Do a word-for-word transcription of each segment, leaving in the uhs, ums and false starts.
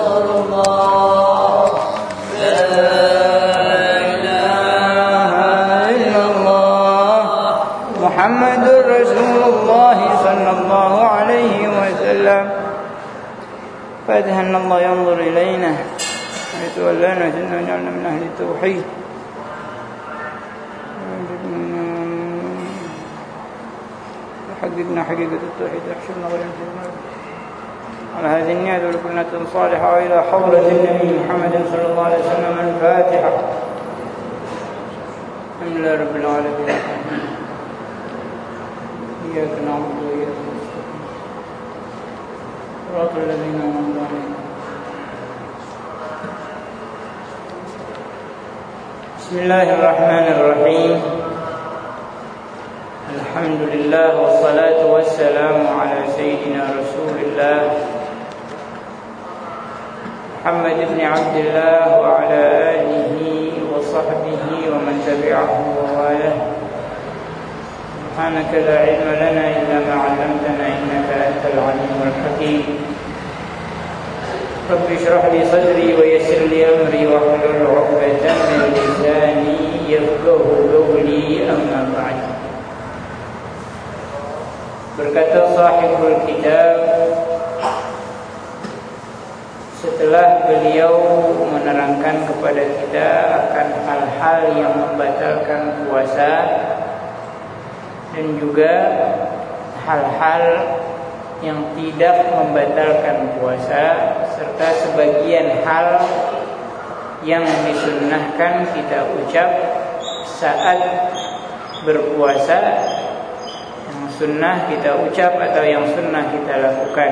رسول الله لا إله إلا الله محمد رسول الله صلى الله عليه وسلم فأدهن الله ينظر إلينا ويتولانا جنة وجعلنا من أهل التوحيد حققنا حقيقة التوحيد احشرنا غير على هذه النية ولكلنا صالحة وإلى حضرة النبي محمد صلى الله عليه وسلم الفاتحة الحمد لله رب العالمين إياك نعبد وإياك نستعين صراط الذين أنعمت عليهم بسم الله الرحمن الرحيم الحمد لله والصلاة والسلام على سيدنا رسول الله محمد بن عبد الله وعلى آله وصحبه ومن تبعه ووالاه سبحانك لا علم لنا إلا ما علمتنا إنك أنت العليم الحكيم رب اشرح لي صدري ويسر لي أمري واحلل عقدة من لساني يفقهوا قولي أما بعد. Berkata sahibul kitab, setelah beliau menerangkan kepada kita akan hal-hal yang membatalkan puasa dan juga hal-hal yang tidak membatalkan puasa, serta sebagian hal yang disunnahkan kita ucap saat berpuasa, yang sunnah kita ucap atau yang sunnah kita lakukan,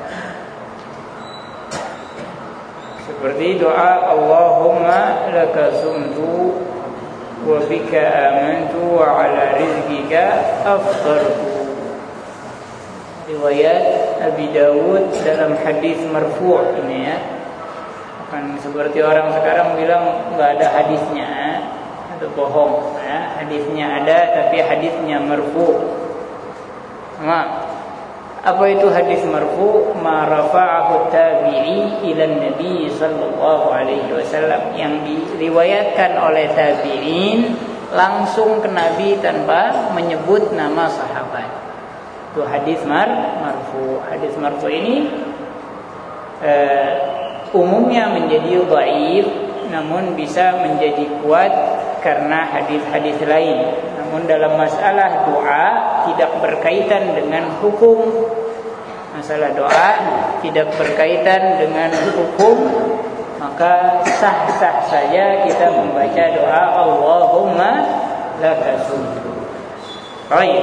seperti doa Allahumma laka sumtu wa bika amantu wa ala rizqika aftartu, riwayat Abi Dawud dalam hadis marfu' ini ya. Bukan seperti orang sekarang bilang enggak ada hadisnya, itu bohong ya. Hadisnya ada tapi hadisnya marfu'. Nah, apa itu hadis marfu'? Ma rafa'ahu tabi'i ila Nabi sallallahu alaihi wasallam, yang diriwayatkan oleh tabi'in langsung ke Nabi tanpa menyebut nama sahabat. Itu hadis mar marfu. Hadis marfu ini uh, umumnya menjadi dhaif, namun bisa menjadi kuat karena hadis-hadis lain. Namun dalam masalah doa tidak berkaitan dengan hukum. Masalah doa tidak berkaitan dengan hukum, maka sah-sah saja kita membaca doa Allahumma laka sumtu. Baik.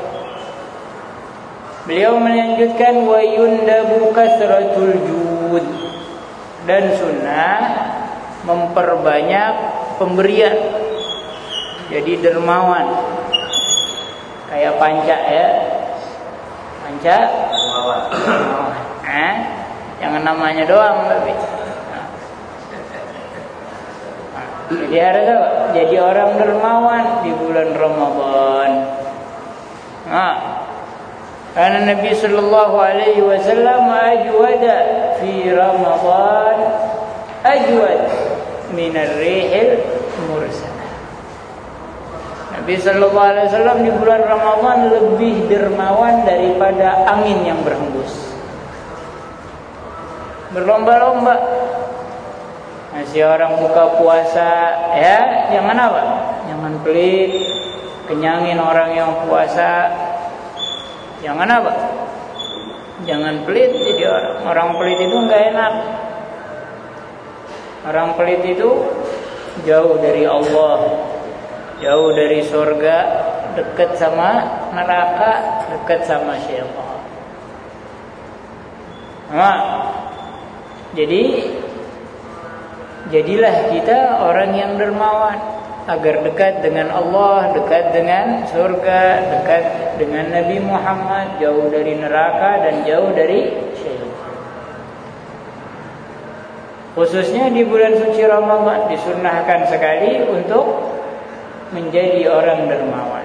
Beliau melanjutkan wa yundabu kasratul jud, dan sunnah memperbanyak pemberian, jadi dermawan, kayak panca ya, panca dermawan. Eh, jangan namanya doang tapi. Nah. Jadi harus jadi orang dermawan di bulan Ramadan. Nah, karena Nabi sallallahu alaihi wasallam ajwada fi Ramadan ajwad min ar-rihil mursalah. Nabi sallallahu alaihi wasallam di bulan Ramadan lebih dermawan daripada angin yang berhembus. Berlomba-lomba. Masih orang buka puasa ya, jangan apa? Jangan pelit, kenyangin orang yang puasa. Jangan apa? Jangan pelit jadi orang. Orang pelit itu enggak enak. Orang pelit itu jauh dari Allah, jauh dari surga, dekat sama neraka, dekat sama syaitan. Nah, jadi jadilah kita orang yang dermawan, agar dekat dengan Allah, dekat dengan surga, dekat dengan Nabi Muhammad, jauh dari neraka dan jauh dari syaitan. Khususnya di bulan suci Ramadan disunnahkan sekali untuk menjadi orang dermawan.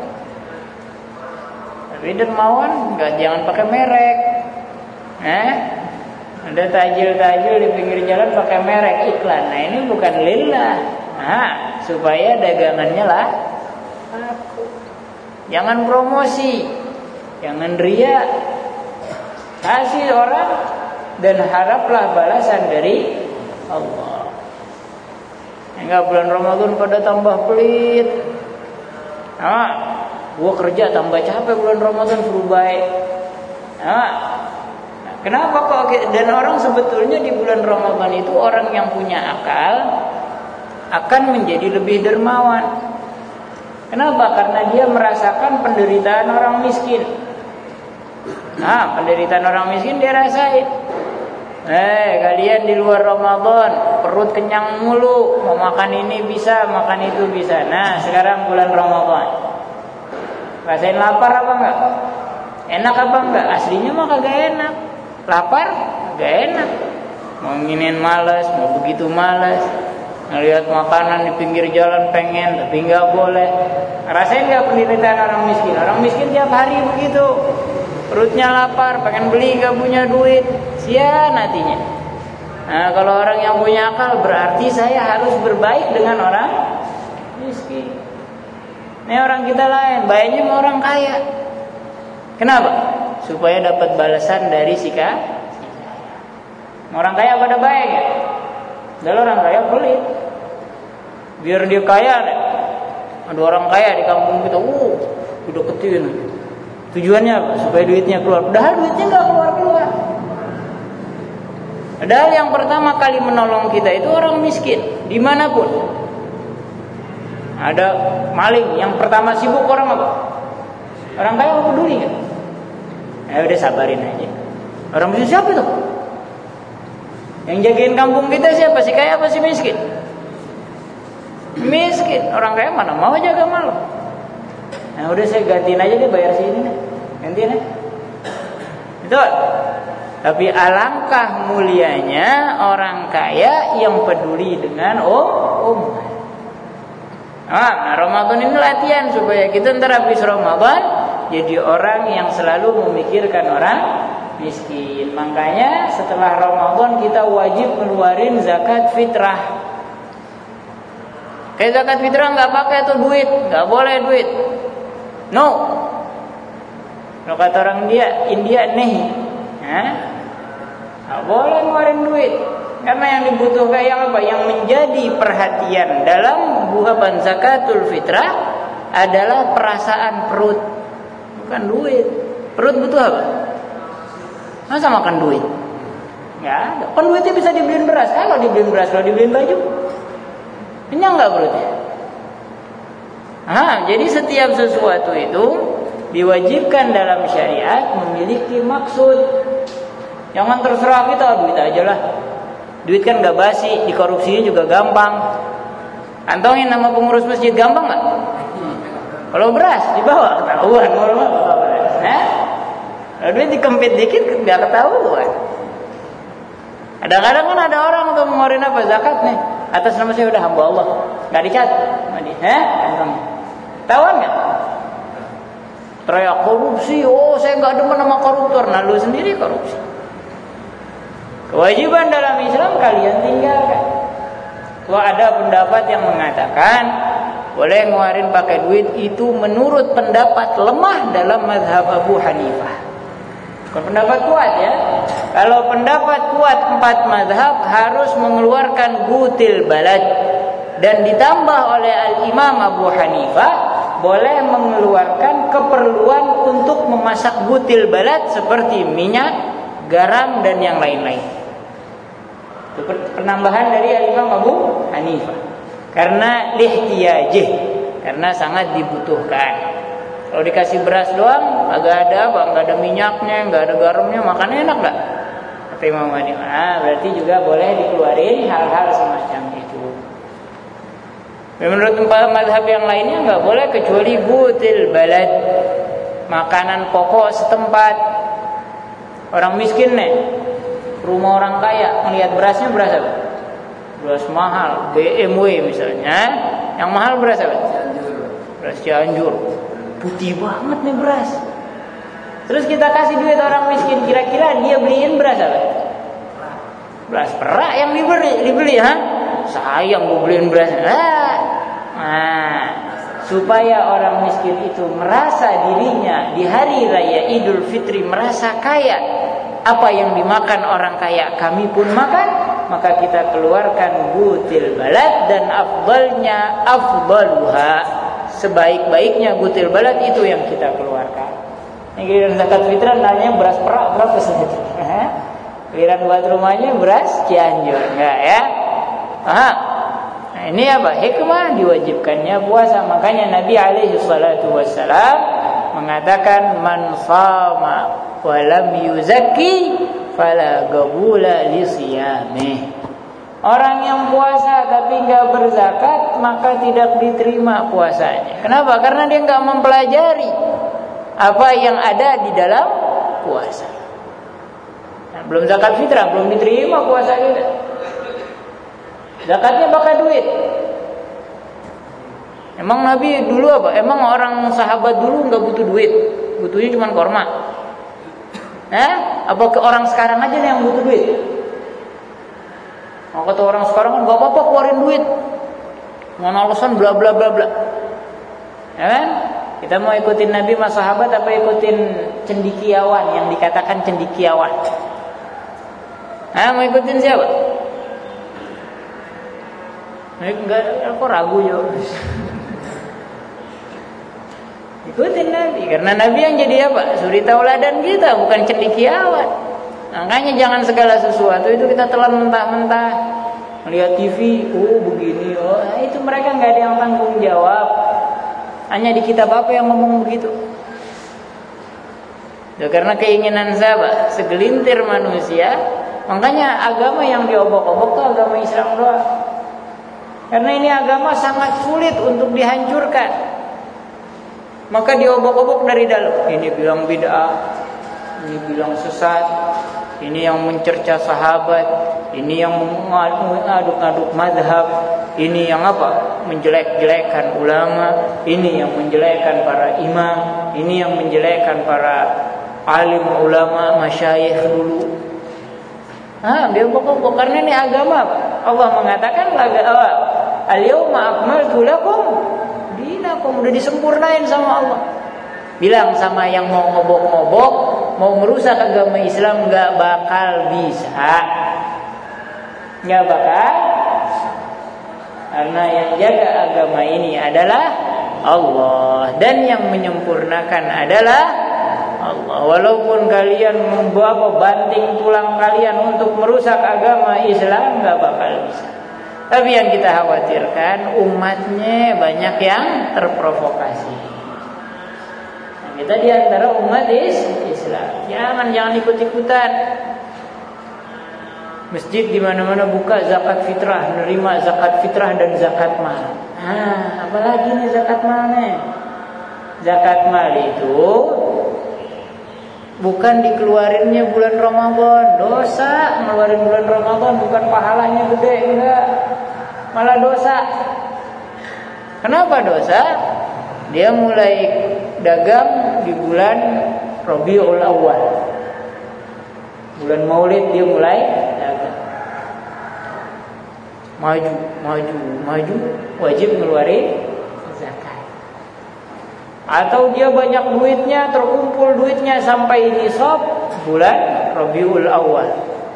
Tapi dermawan enggak, jangan pakai merek. Eh? Ada tajil-tajil di pinggir jalan pakai merek iklan. Nah ini bukan lillah. Nah, supaya dagangannya lah laku. Jangan promosi, jangan riya. Kasih orang dan haraplah balasan dari Allah. Enggak bulan Ramadan pada tambah pelit. Ah, gua kerja tambah capek bulan Ramadan suruh baik. Ah, kenapa kok? Dan orang sebetulnya di bulan Ramadan itu orang yang punya akal akan menjadi lebih dermawan. Kenapa? Karena dia merasakan penderitaan orang miskin. Nah, penderitaan orang miskin dia rasain. Eh, kalian di luar Ramadan perut kenyang mulu, mau makan ini bisa, makan itu bisa. Nah, sekarang bulan Ramadan, rasain lapar apa enggak? Enak apa enggak? Aslinya mah kagak enak. Lapar, kagak enak. Mau nginin malas, mau begitu malas. Ngelihat makanan di pinggir jalan pengen, tapi enggak boleh. Rasain enggak penderitaan orang miskin? Orang miskin tiap hari begitu. Perutnya lapar, pengen beli gak punya duit, sia nantinya. Nah, kalau orang yang punya akal berarti saya harus berbaik dengan orang miskin. Ini orang kita lain, baiknya sama orang kaya. Kenapa? Supaya dapat balasan dari sikap. Orang kaya pada baik ya? Kalau orang kaya pelit. Biar dia kaya, ada orang kaya di kampung kita, uh, udah kecil. Tujuannya apa? Supaya duitnya keluar. Padahal duitnya nggak keluar-keluar. Padahal yang pertama kali menolong kita itu orang miskin, dimanapun. Ada maling, yang pertama sibuk orang apa? Orang kaya apa peduli kan? Ya udah sabarin aja. Orang miskin siapa itu? Yang jagain kampung kita siapa? Si kaya apa si miskin? Miskin. Orang kaya mana mau jaga malu. Nah udah saya gantiin aja deh, bayar sini nih. Gantiin ya. Betul. Tapi alangkah mulianya orang kaya yang peduli dengan om om. Nah, Ramadan ini latihan supaya kita ntar habis Ramadan jadi orang yang selalu memikirkan orang miskin. Makanya setelah Ramadan kita wajib ngeluarin zakat fitrah. Kayak zakat fitrah nggak pakai tuh duit, nggak boleh duit. No. Kalau kata orang dia India nih, nggak boleh ngeluarin duit. Karena yang dibutuhkan yang apa? Yang menjadi perhatian dalam buahan zakatul fitrah adalah perasaan perut, bukan duit. Perut butuh apa? Masa makan duit? Nggak ada. Kan duitnya bisa dibeliin beras. Kalau dibeliin beras, kalau dibeliin baju, kenyang nggak perutnya? Ah, jadi setiap sesuatu itu diwajibkan dalam syariat memiliki maksud. Jangan terserah kita duit aja lah. Duit kan gak basi, dikorupsinya juga gampang. Antongin nama pengurus masjid gampang gak? Kalau beras dibawa ketahuan. Nah, kalau duit dikempit dikit gak ketahuan. Kadang-kadang kan ada orang untuk mengeluarin apa zakat nih. Atas nama saya udah hamba Allah, gak dicatat. Hah? Tahuan gak? Teriak korupsi, oh saya gak demen sama koruptor. Nah lu sendiri korupsi. Kewajiban dalam Islam kalian tinggalkan. Kalau ada pendapat yang mengatakan boleh ngeluarin pakai duit, itu menurut pendapat lemah dalam mazhab Abu Hanifah. Bukan pendapat kuat ya. Kalau pendapat kuat empat mazhab harus mengeluarkan gutil balad. Dan ditambah oleh Al-Imam Abu Hanifah boleh mengeluarkan keperluan untuk memasak gutil balad seperti minyak, garam dan yang lain-lain. Itu penambahan dari Imam Abu Hanifah. Karena lihtiyajih, karena sangat dibutuhkan. Kalau dikasih beras doang, agak ada apa? Enggak ada minyaknya, enggak ada garamnya, makannya enak enggak? Kata Imam Hanifah. Nah, berarti juga boleh dikeluarin hal-hal semacam itu. Menurut empat mazhab yang lainnya enggak boleh kecuali gutil balad, makanan pokok setempat. Orang miskin nih, rumah orang kaya, melihat berasnya beras apa? Beras mahal, B M W misalnya. Yang mahal beras apa? Beras Cianjur. Putih banget nih beras. Terus kita kasih duit orang miskin, kira-kira dia beliin beras apa? Beras perak yang dibeli, dibeli ha? Sayang gue beliin beras. Ah. Nah, supaya orang miskin itu merasa dirinya di hari raya Idul Fitri merasa kaya. Apa yang dimakan orang kaya kami pun makan, maka kita keluarkan gutil balad, dan afdalnya afdaluha, sebaik-baiknya gutil balad itu yang kita keluarkan. Yang giliran zakat fitrah namanya beras perak berapa saja? Giliran buat rumahnya beras Cianjur, enggak ya? Aha. Nah, ini apa? Hikmah diwajibkannya puasa. Makanya Nabi alaihi salatu wassalam mengatakan man shama wa lam yuzakki fala qabula li siyamih. Orang yang puasa tapi enggak berzakat maka tidak diterima puasanya. Kenapa? Karena dia enggak mempelajari apa yang ada di dalam puasa. Nah, belum zakat fitrah, belum diterima puasa kita. Zakatnya pakai duit. Emang Nabi dulu apa? Emang orang sahabat dulu nggak butuh duit, butuhnya cuma korma. Eh? Apa ke orang sekarang aja nih yang butuh duit? Kalau kata orang sekarang kan nggak apa-apa keluarin duit, mana alasan bla bla bla bla. Ya kan? Kita mau ikutin Nabi sama sahabat apa ikutin cendikiawan yang dikatakan cendikiawan? Ah, mau ikutin siapa? Enggak, aku ragu yo. Ikutin Nabi, karena Nabi yang jadi apa? Suri tauladan kita, bukan cendekiawan. Makanya jangan segala sesuatu itu kita telan mentah-mentah. Melihat T V, oh begini, oh nah, itu mereka nggak ada yang tanggung jawab. Hanya di kitab apa yang ngomong begitu? Ya, karena keinginan siapa? Segelintir manusia. Makanya agama yang diobok-obok tuh agama Islam doang. Karena ini agama sangat sulit untuk dihancurkan. Maka diobok-obok dari dalam. Ini bilang bid'ah, ini bilang sesat, ini yang mencerca sahabat, ini yang mengaduk-aduk mazhab, ini yang apa? Menjelek-jelekkan ulama, ini yang menjelekkan para imam, ini yang menjelekkan para alim ulama, masyayikh dulu. Ah, diobok-obok karena ini agama. Allah mengatakan laga al-yauma akmaltu lakum dinakum, udah disempurnain sama Allah. Bilang sama yang mau ngobok-ngobok, mau merusak agama Islam, nggak bakal bisa, nggak bakal, karena yang jaga agama ini adalah Allah dan yang menyempurnakan adalah Allah. Walaupun kalian membawa banting tulang kalian untuk merusak agama Islam, nggak bakal bisa. Tapi yang kita khawatirkan umatnya banyak yang terprovokasi. Nah, kita di antara umat Islam, jangan jangan ikut-ikutan. Masjid di mana-mana buka zakat fitrah, menerima zakat fitrah dan zakat mal. Nah, apalagi nih zakat malnya? Zakat mal itu bukan dikeluarinnya bulan Ramadan, dosa. Ngeluarin bulan Ramadan bukan pahalanya gede, enggak, malah dosa. Kenapa dosa? Dia mulai dagang di bulan Rabiul Awal, bulan Maulid dia mulai dagang. Maju, maju, maju, wajib ngeluarin zakat. Atau dia banyak duitnya, terkumpul duitnya sampai nisab bulan Rabiul Awal.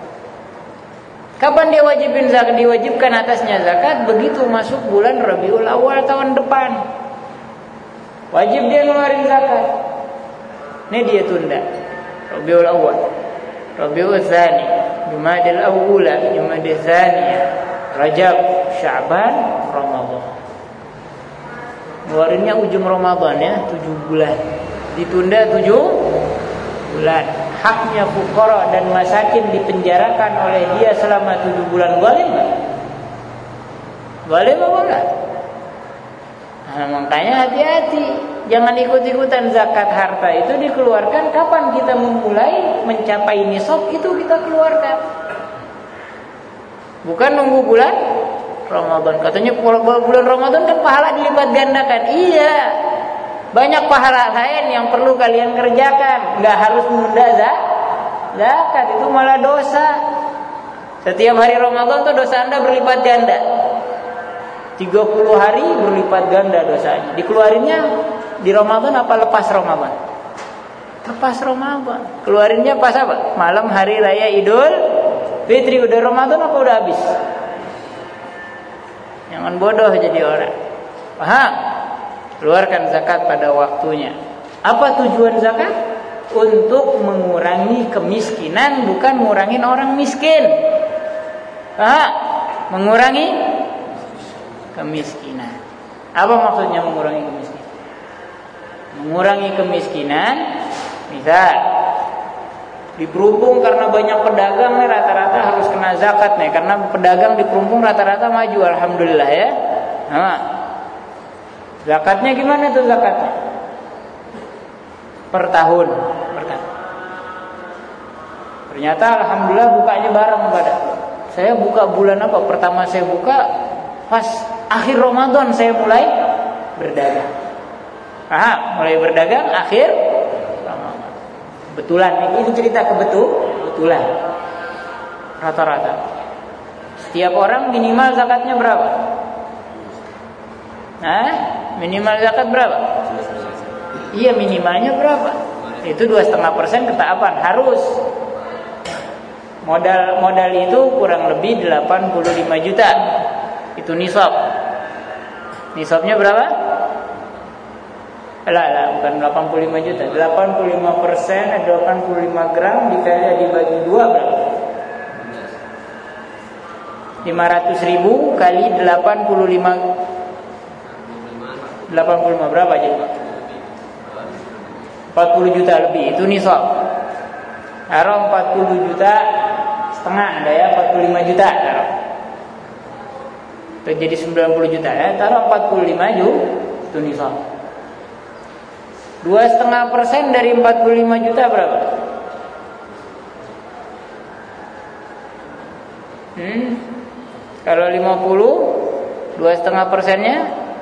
Kapan dia wajibin zakat? Diwajibkan atasnya zakat begitu masuk bulan Rabiul Awal tahun depan. Wajib dia ngeluarin zakat. Ini dia tunda. Rabiul Awal, Rabiul Tsani, Jumadil Awwala, Jumadil Tsaniyah, Rajab, Sya'ban, Ramadan. Ngeluarinnya ujung Ramadan ya, tujuh bulan. Ditunda tujuh bulan. Haknya fuqara dan masakin dipenjarakan oleh dia selama tujuh bulan. Boleh enggak? Boleh apa enggak? Nah, makanya hati-hati. Jangan ikut-ikutan zakat harta itu dikeluarkan kapan kita memulai mencapai nisab itu kita keluarkan. Bukan nunggu bulan Ramadan. Katanya kalau bulan Ramadan kan pahala dilipat gandakan. Iya. Banyak pahala lain yang perlu kalian kerjakan. Enggak harus menunda zakat. Itu malah dosa. Setiap hari Ramadan tuh dosa Anda berlipat ganda. tiga puluh hari berlipat ganda dosanya. Dikeluarinnya di Ramadan apa lepas Ramadan? Lepas Ramadan. Keluarinnya pas apa? Malam hari raya Idul Fitri. Udah Ramadan apa udah habis? Jangan bodoh jadi orang. Paham? Keluarkan zakat pada waktunya. Apa tujuan zakat? Untuk mengurangi kemiskinan, bukan ngurangin orang miskin. Paham? Mengurangi kemiskinan. Apa maksudnya mengurangi kemiskinan? Mengurangi kemiskinan, misal di Perumpung karena banyak pedagang nih, rata-rata harus kena zakat nih, karena pedagang di Perumpung rata-rata maju, alhamdulillah ya. Nah, zakatnya gimana tuh zakatnya? Per tahun, per tahun. Ternyata alhamdulillah bukanya bareng pada. Saya buka bulan apa? Pertama saya buka pas akhir Ramadan saya mulai berdagang. Aha, mulai berdagang akhir Ramadan. Kebetulan ini cerita kebetul, kebetulan. Rata-rata setiap orang minimal zakatnya berapa? Nah, minimal zakat berapa? Iya, minimalnya berapa? Itu dua setengah persen ketaapan harus. Modal modal itu kurang lebih delapan puluh lima juta. Itu nisab. Nisabnya berapa? Lah, lah, bukan delapan puluh lima juta. delapan puluh lima persen, delapan puluh lima gram dikali dibagi dua berapa? lima ratus ribu kali delapan puluh lima. delapan puluh lima berapa aja, Pak? empat puluh juta lebih, itu nisab. Taruh empat puluh juta setengah, ada ya, empat puluh lima juta taruh. Itu jadi sembilan puluh juta ya, taruh empat puluh lima juta, itu nisab. Dua setengah persen dari empat puluh lima juta berapa? Hmm, kalau lima puluh, dua setengah persennya,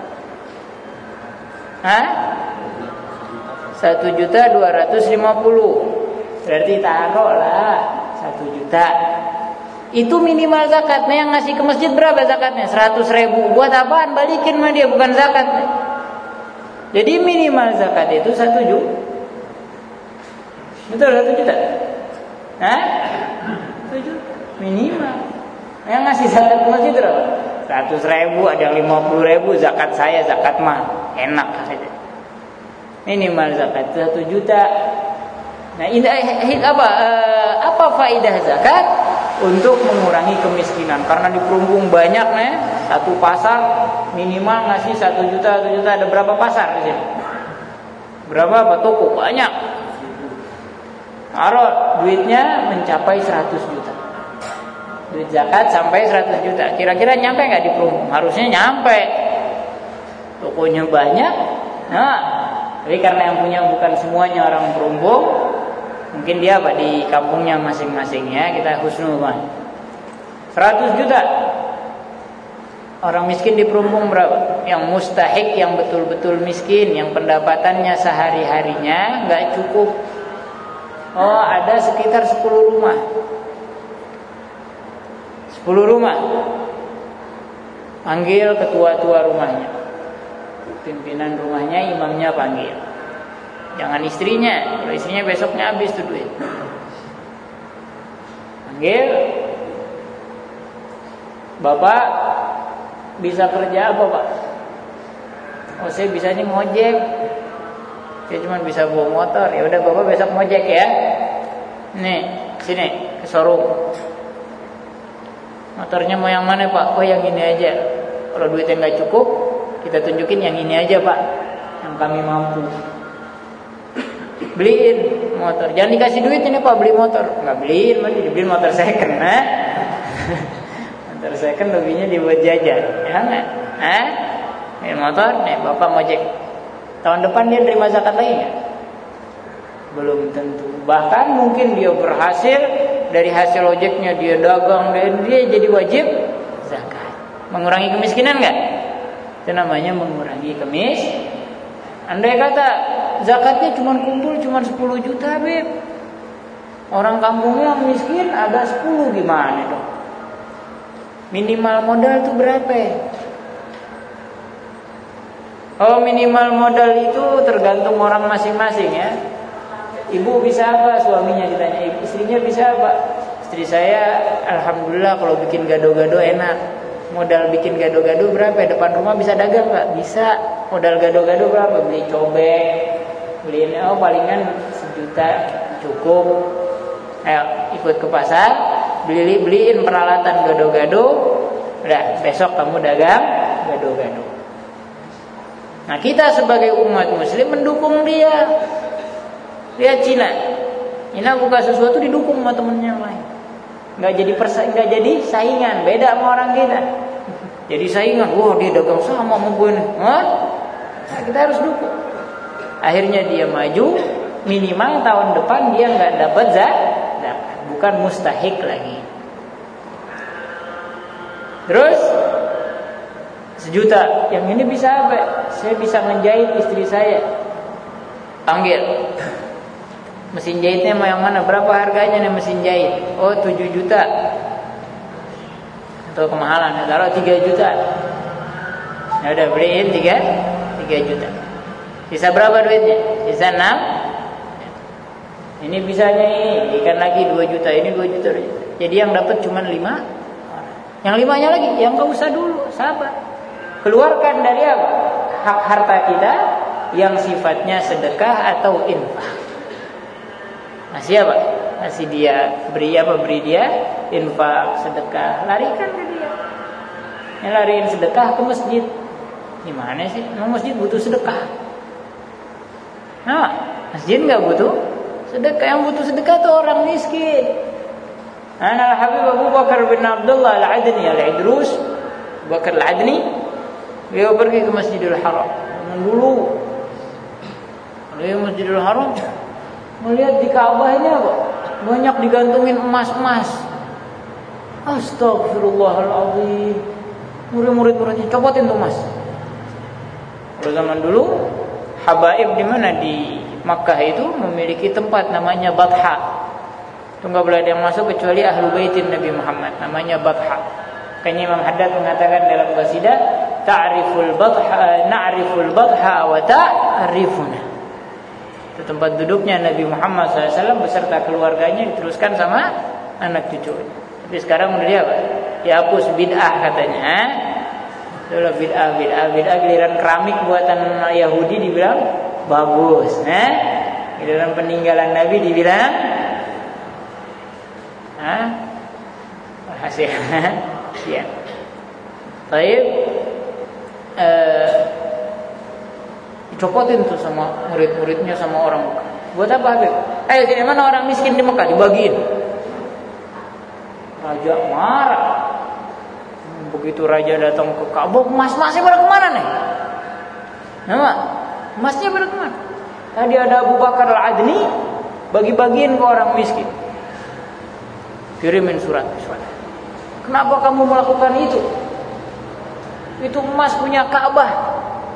hah? Satu juta dua ratus lima puluh. Berarti taruhlah satu juta. Itu minimal zakatnya. Yang ngasih ke masjid berapa zakatnya? Seratus ribu. Buat apaan? Balikin mah dia, bukan zakat. Jadi minimal zakat itu satu juta. Betul, satu juta. Hah? Satu juta minimal. Yang ngasih zakat ke masjid berapa? Seratus ribu, ada yang lima puluh ribu. Zakat saya, zakat mah enak saja. Minimal zakat satu juta. Nah, ini apa? Apa faedah zakat? Untuk mengurangi kemiskinan. Karena di Perumpung banyak nih, satu pasar minimal ngasih satu juta, satu juta. Ada berapa pasar di sini? Berapa apa toko? Banyak. Taruh duitnya mencapai seratus juta. Duit zakat sampai seratus juta. Kira-kira nyampe nggak di Perumpung? Harusnya nyampe. Tokonya banyak. Nah, tapi karena yang punya bukan semuanya orang Perumpung, mungkin dia apa di kampungnya masing-masing ya, kita husnudzon. seratus juta. Orang miskin di Perumpung berapa? Yang mustahik, yang betul-betul miskin, yang pendapatannya sehari-harinya nggak cukup. Oh, ada sekitar sepuluh rumah. sepuluh rumah. Panggil ketua-tua rumahnya. Pimpinan rumahnya, imamnya panggil. Jangan istrinya, kalau istrinya besoknya habis tuh duit. Panggil, Bapak bisa kerja apa Pak? Oh, saya bisa nih ngojek. Saya cuma bisa bawa motor. Ya udah Bapak besok ngojek ya. Nih, sini ke showroom. Motornya mau yang mana Pak? Oh, yang ini aja. Kalau duitnya nggak cukup, kita tunjukin yang ini aja Pak, yang kami mampu. Beliin motor. Jangan dikasih duit ini Pak, beli motor. Nggak beliin, mesti dibeliin motor second. Nah, motor second lebihnya dibuat jajan, ya nggak? Hah? Ini motor, nih Bapak ngojek. Tahun depan dia terima zakat lagi nggak? Belum tentu. Bahkan mungkin dia berhasil, dari hasil ojeknya dia dagang dan dia jadi wajib zakat. Mengurangi kemiskinan nggak? Itu namanya mengurangi kemis. Andai kata zakatnya cuma kumpul cuma sepuluh juta, Beb. Orang kampungnya miskin ada sepuluh, gimana dong? Minimal modal tuh berapa ya? Oh, minimal modal itu tergantung orang masing-masing ya. Ibu bisa apa? Suaminya ditanya. Istrinya bisa apa? Istri saya alhamdulillah kalau bikin gado-gado enak. Modal bikin gado-gado berapa? Depan rumah bisa dagang nggak? Bisa. Modal gado-gado berapa? Beli cobek, beliin oh palingan sejuta cukup. Ayo ikut ke pasar, beli beliin peralatan gado-gado. Udah besok kamu dagang gado-gado. Nah kita sebagai umat muslim mendukung dia. Lihat Cina, Cina buka sesuatu didukung sama temennya yang lain. Nggak jadi persa, nggak jadi saingan, beda sama orang kita. Jadi saingan, wah dia dagang sama sama gue nih. Hah? Nah, kita harus dukung. Akhirnya dia maju, minimal tahun depan dia nggak dapat zakat, bukan mustahik lagi. Terus sejuta, yang ini bisa apa? Saya bisa menjahit istri saya. Panggil. Mesin jahitnya mau yang mana? Berapa harganya nih mesin jahit? Oh tujuh juta. Atau kemahalan, taruh tiga juta. Ya udah beliin tiga juta. Sisa berapa duitnya? Sisa enam. Ini bisanya ini, ikan lagi dua juta, ini dua juta. Jadi yang dapat cuma lima. Yang limanya lagi, yang enggak usah dulu, sabar. Keluarkan dari apa? Hak harta kita yang sifatnya sedekah atau infak. Masih apa? Masih dia beri apa? Beri dia infak, sedekah. Larikan ke dia. Yang lariin sedekah ke masjid. Gimana sih? Emang masjid butuh sedekah? Nah, masjid nggak butuh sedekah. Yang butuh sedekah itu orang miskin. Ana al-Habib Abu Bakar bin Abdullah al-Adni al-Idrus, Abu Bakar al-Adni, beliau pergi ke Masjidil Haram. Dulu, beliau Masjidil Haram melihat di Ka'bah ini apa? Banyak digantungin emas-emas. Astagfirullahaladzim. Murid-murid-muridnya copotin tuh emas. Pada zaman dulu, habaib di mana di Makkah itu memiliki tempat namanya Batha. Itu nggak boleh ada yang masuk kecuali ahlu baitin Nabi Muhammad. Namanya Batha. Kayaknya Imam Haddad mengatakan dalam qasidah, ta'riful Batha, na'riful Batha wa ta'rifuna. Itu tempat duduknya Nabi Muhammad shallallahu alaihi wasallam beserta keluarganya, diteruskan sama anak cucunya. Tapi sekarang udah dia apa? Dihapus bid'ah katanya. Itulah bid'ah, bid'ah, bid'ah. Giliran keramik buatan Yahudi dibilang bagus. Nah, giliran peninggalan Nabi dibilang, ah, hasil. Ya. Baik. Eh, dicopotin tuh sama murid-muridnya, sama orang Mekah. Buat apa Habib? Eh sini mana orang miskin di Mekah, dibagiin. Raja marah. Begitu raja datang ke Ka'bah, emas-emasnya pada kemana nih? Nama, emasnya pada kemana? Tadi ada Abu Bakar al-Adni bagi-bagiin ke orang miskin. Kirimin surat. Kenapa kamu melakukan itu? Itu emas punya Ka'bah.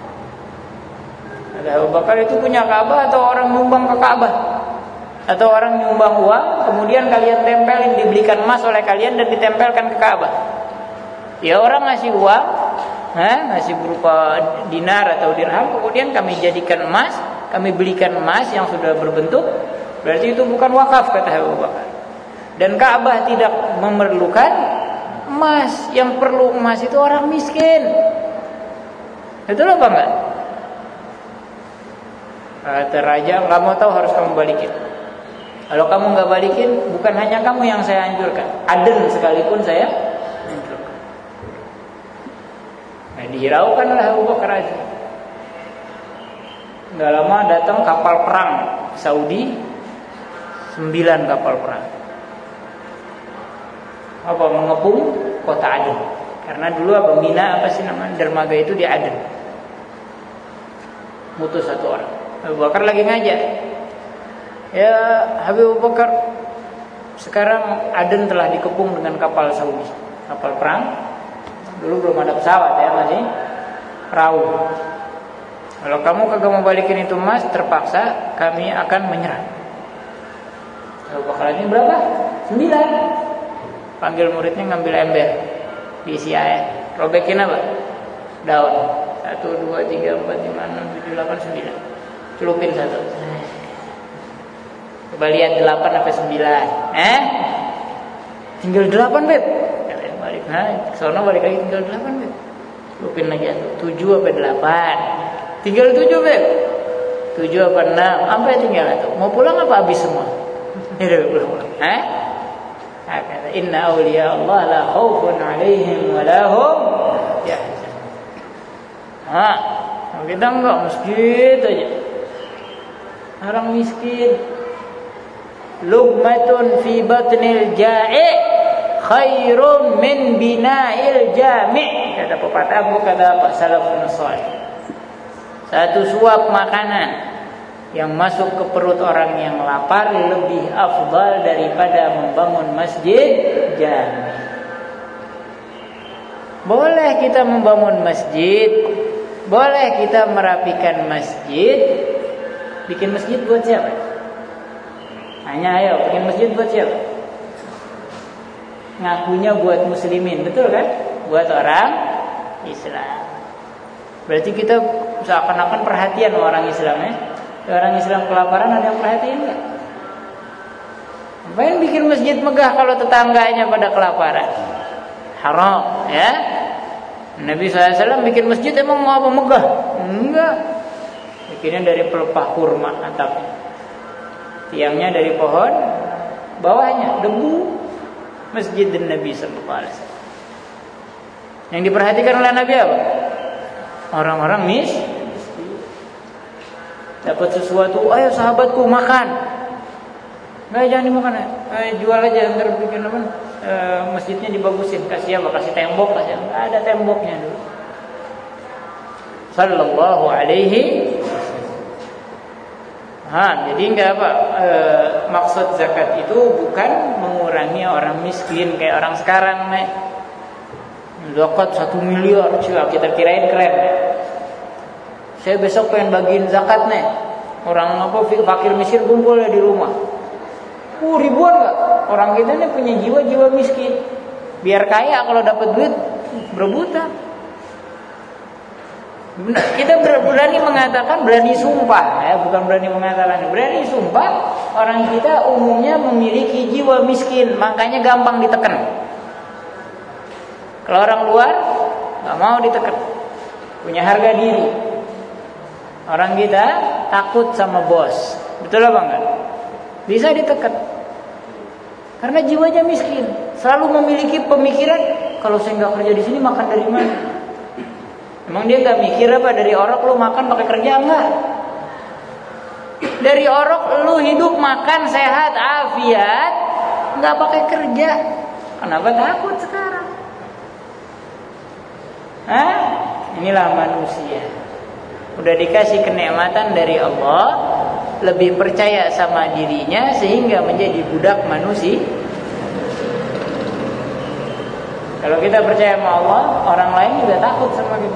Ada Abu Bakar itu punya Ka'bah atau orang nyumbang ke Ka'bah? Atau orang nyumbang uang kemudian kalian tempelin, dibelikan emas oleh kalian dan ditempelkan ke Ka'bah? Ya orang ngasih uang, ha, ngasih berupa dinar atau dirham, kemudian kami jadikan emas, kami belikan emas yang sudah berbentuk, berarti itu bukan wakaf kata Abu Bakar. Dan Ka'bah tidak memerlukan emas, yang perlu emas itu orang miskin. Betul apa enggak? Kata raja, nggak mau tahu, harus kamu balikin. Kalau kamu nggak balikin, bukan hanya kamu yang saya hancurkan, Aden sekalipun saya hancurkan. Nah, dihiraukanlah Abu Bakar aja. Nggak lama datang kapal perang Saudi, sembilan kapal perang. Apa mengepung kota Aden? Karena dulu apa Mina apa sih namanya dermaga itu di Aden. Mutus satu orang. Abu Bakar lagi ngajar. Ya Habib Abu Bakar, sekarang Aden telah dikepung dengan kapal Saudi, kapal perang. Dulu belum ada pesawat ya, masih perahu. Kalau kamu kagak mau balikin itu emas, terpaksa kami akan menyerang. Abu Bakar ini berapa? Sembilan. Panggil muridnya ngambil ember. diisi air. Robekin apa? Daun. Satu, dua, tiga, empat, lima, enam, tujuh, delapan, sembilan. Celupin satu. Coba lihat delapan sampai sembilan. Eh? Tinggal delapan, Beb. Kalian balik. Nah, sono balik lagi tinggal delapan, Beb. Celupin lagi satu. tujuh sampai delapan. Tinggal tujuh, Beb. tujuh apa enam. Sampai tinggal satu. Mau pulang apa habis semua? Ya udah pulang-pulang. Eh? Kata inna awliya Allah la khaufun 'alaihim wa la hum yahzanun. Ah, kita enggak masjid aja. Orang miskin. Luqmatun fi batnil ja'i khairum min bina'il jami'. Kata pepatah, kata Pak Salafun Shalih. Satu suap makanan yang masuk ke perut orang yang lapar lebih afdal daripada membangun masjid jami. Boleh kita membangun masjid, boleh kita merapikan masjid. Bikin masjid buat siapa? Hanya ayo, bikin masjid buat siapa? Ngakunya buat muslimin, betul kan? Buat orang Islam. Berarti kita seakan-akan perhatian orang Islam ya. Orang Islam kelaparan ada yang perhatiin enggak? Ngapain bikin masjid megah kalau tetangganya pada kelaparan? Haram ya. Nabi shallallahu alaihi wasallam bikin masjid emang mau apa megah? Enggak. Bikinnya dari pelepah kurma atapnya. Tiangnya dari pohon, bawahnya debu. Masjid dan Nabi sallallahu alaihi wasallam. Yang diperhatikan oleh Nabi apa? Orang-orang mis dapat sesuatu, ayo sahabatku makan. Nggak, jangan dimakan ya. Eh, jual aja, ntar bikin apa? E, masjidnya dibagusin, kasih apa? Kasih tembok, kasih. Nggak ada temboknya dulu. Sallallahu alaihi. Ha, jadi nggak apa? E, maksud zakat itu bukan mengurangi orang miskin kayak orang sekarang nih. Zakat satu miliar, coba kita kirain keren. Nih. Saya besok pengen bagiin zakat nih. Orang apa fakir miskin kumpul ya di rumah. Uh ribuan enggak? Orang kita nih punya jiwa-jiwa miskin. Biar kaya kalau dapat duit berebutan. Kita berani mengatakan, berani sumpah ya, bukan berani mengatakan, berani sumpah orang kita umumnya memiliki jiwa miskin, makanya gampang ditekan. Kalau orang luar enggak mau ditekan. Punya harga diri. Orang kita takut sama bos. Betul apa enggak? Bisa ditekan. Karena jiwanya miskin, selalu memiliki pemikiran kalau saya enggak kerja di sini makan dari mana? Emang dia enggak mikir apa dari orok lu makan pakai kerja enggak? Dari orok lu hidup makan sehat afiat enggak pakai kerja. Kenapa takut sekarang? Hah? Inilah manusia. Udah dikasih kenikmatan dari Allah, lebih percaya sama dirinya sehingga menjadi budak manusia. Kalau kita percaya sama Allah, orang lain juga takut sama kita.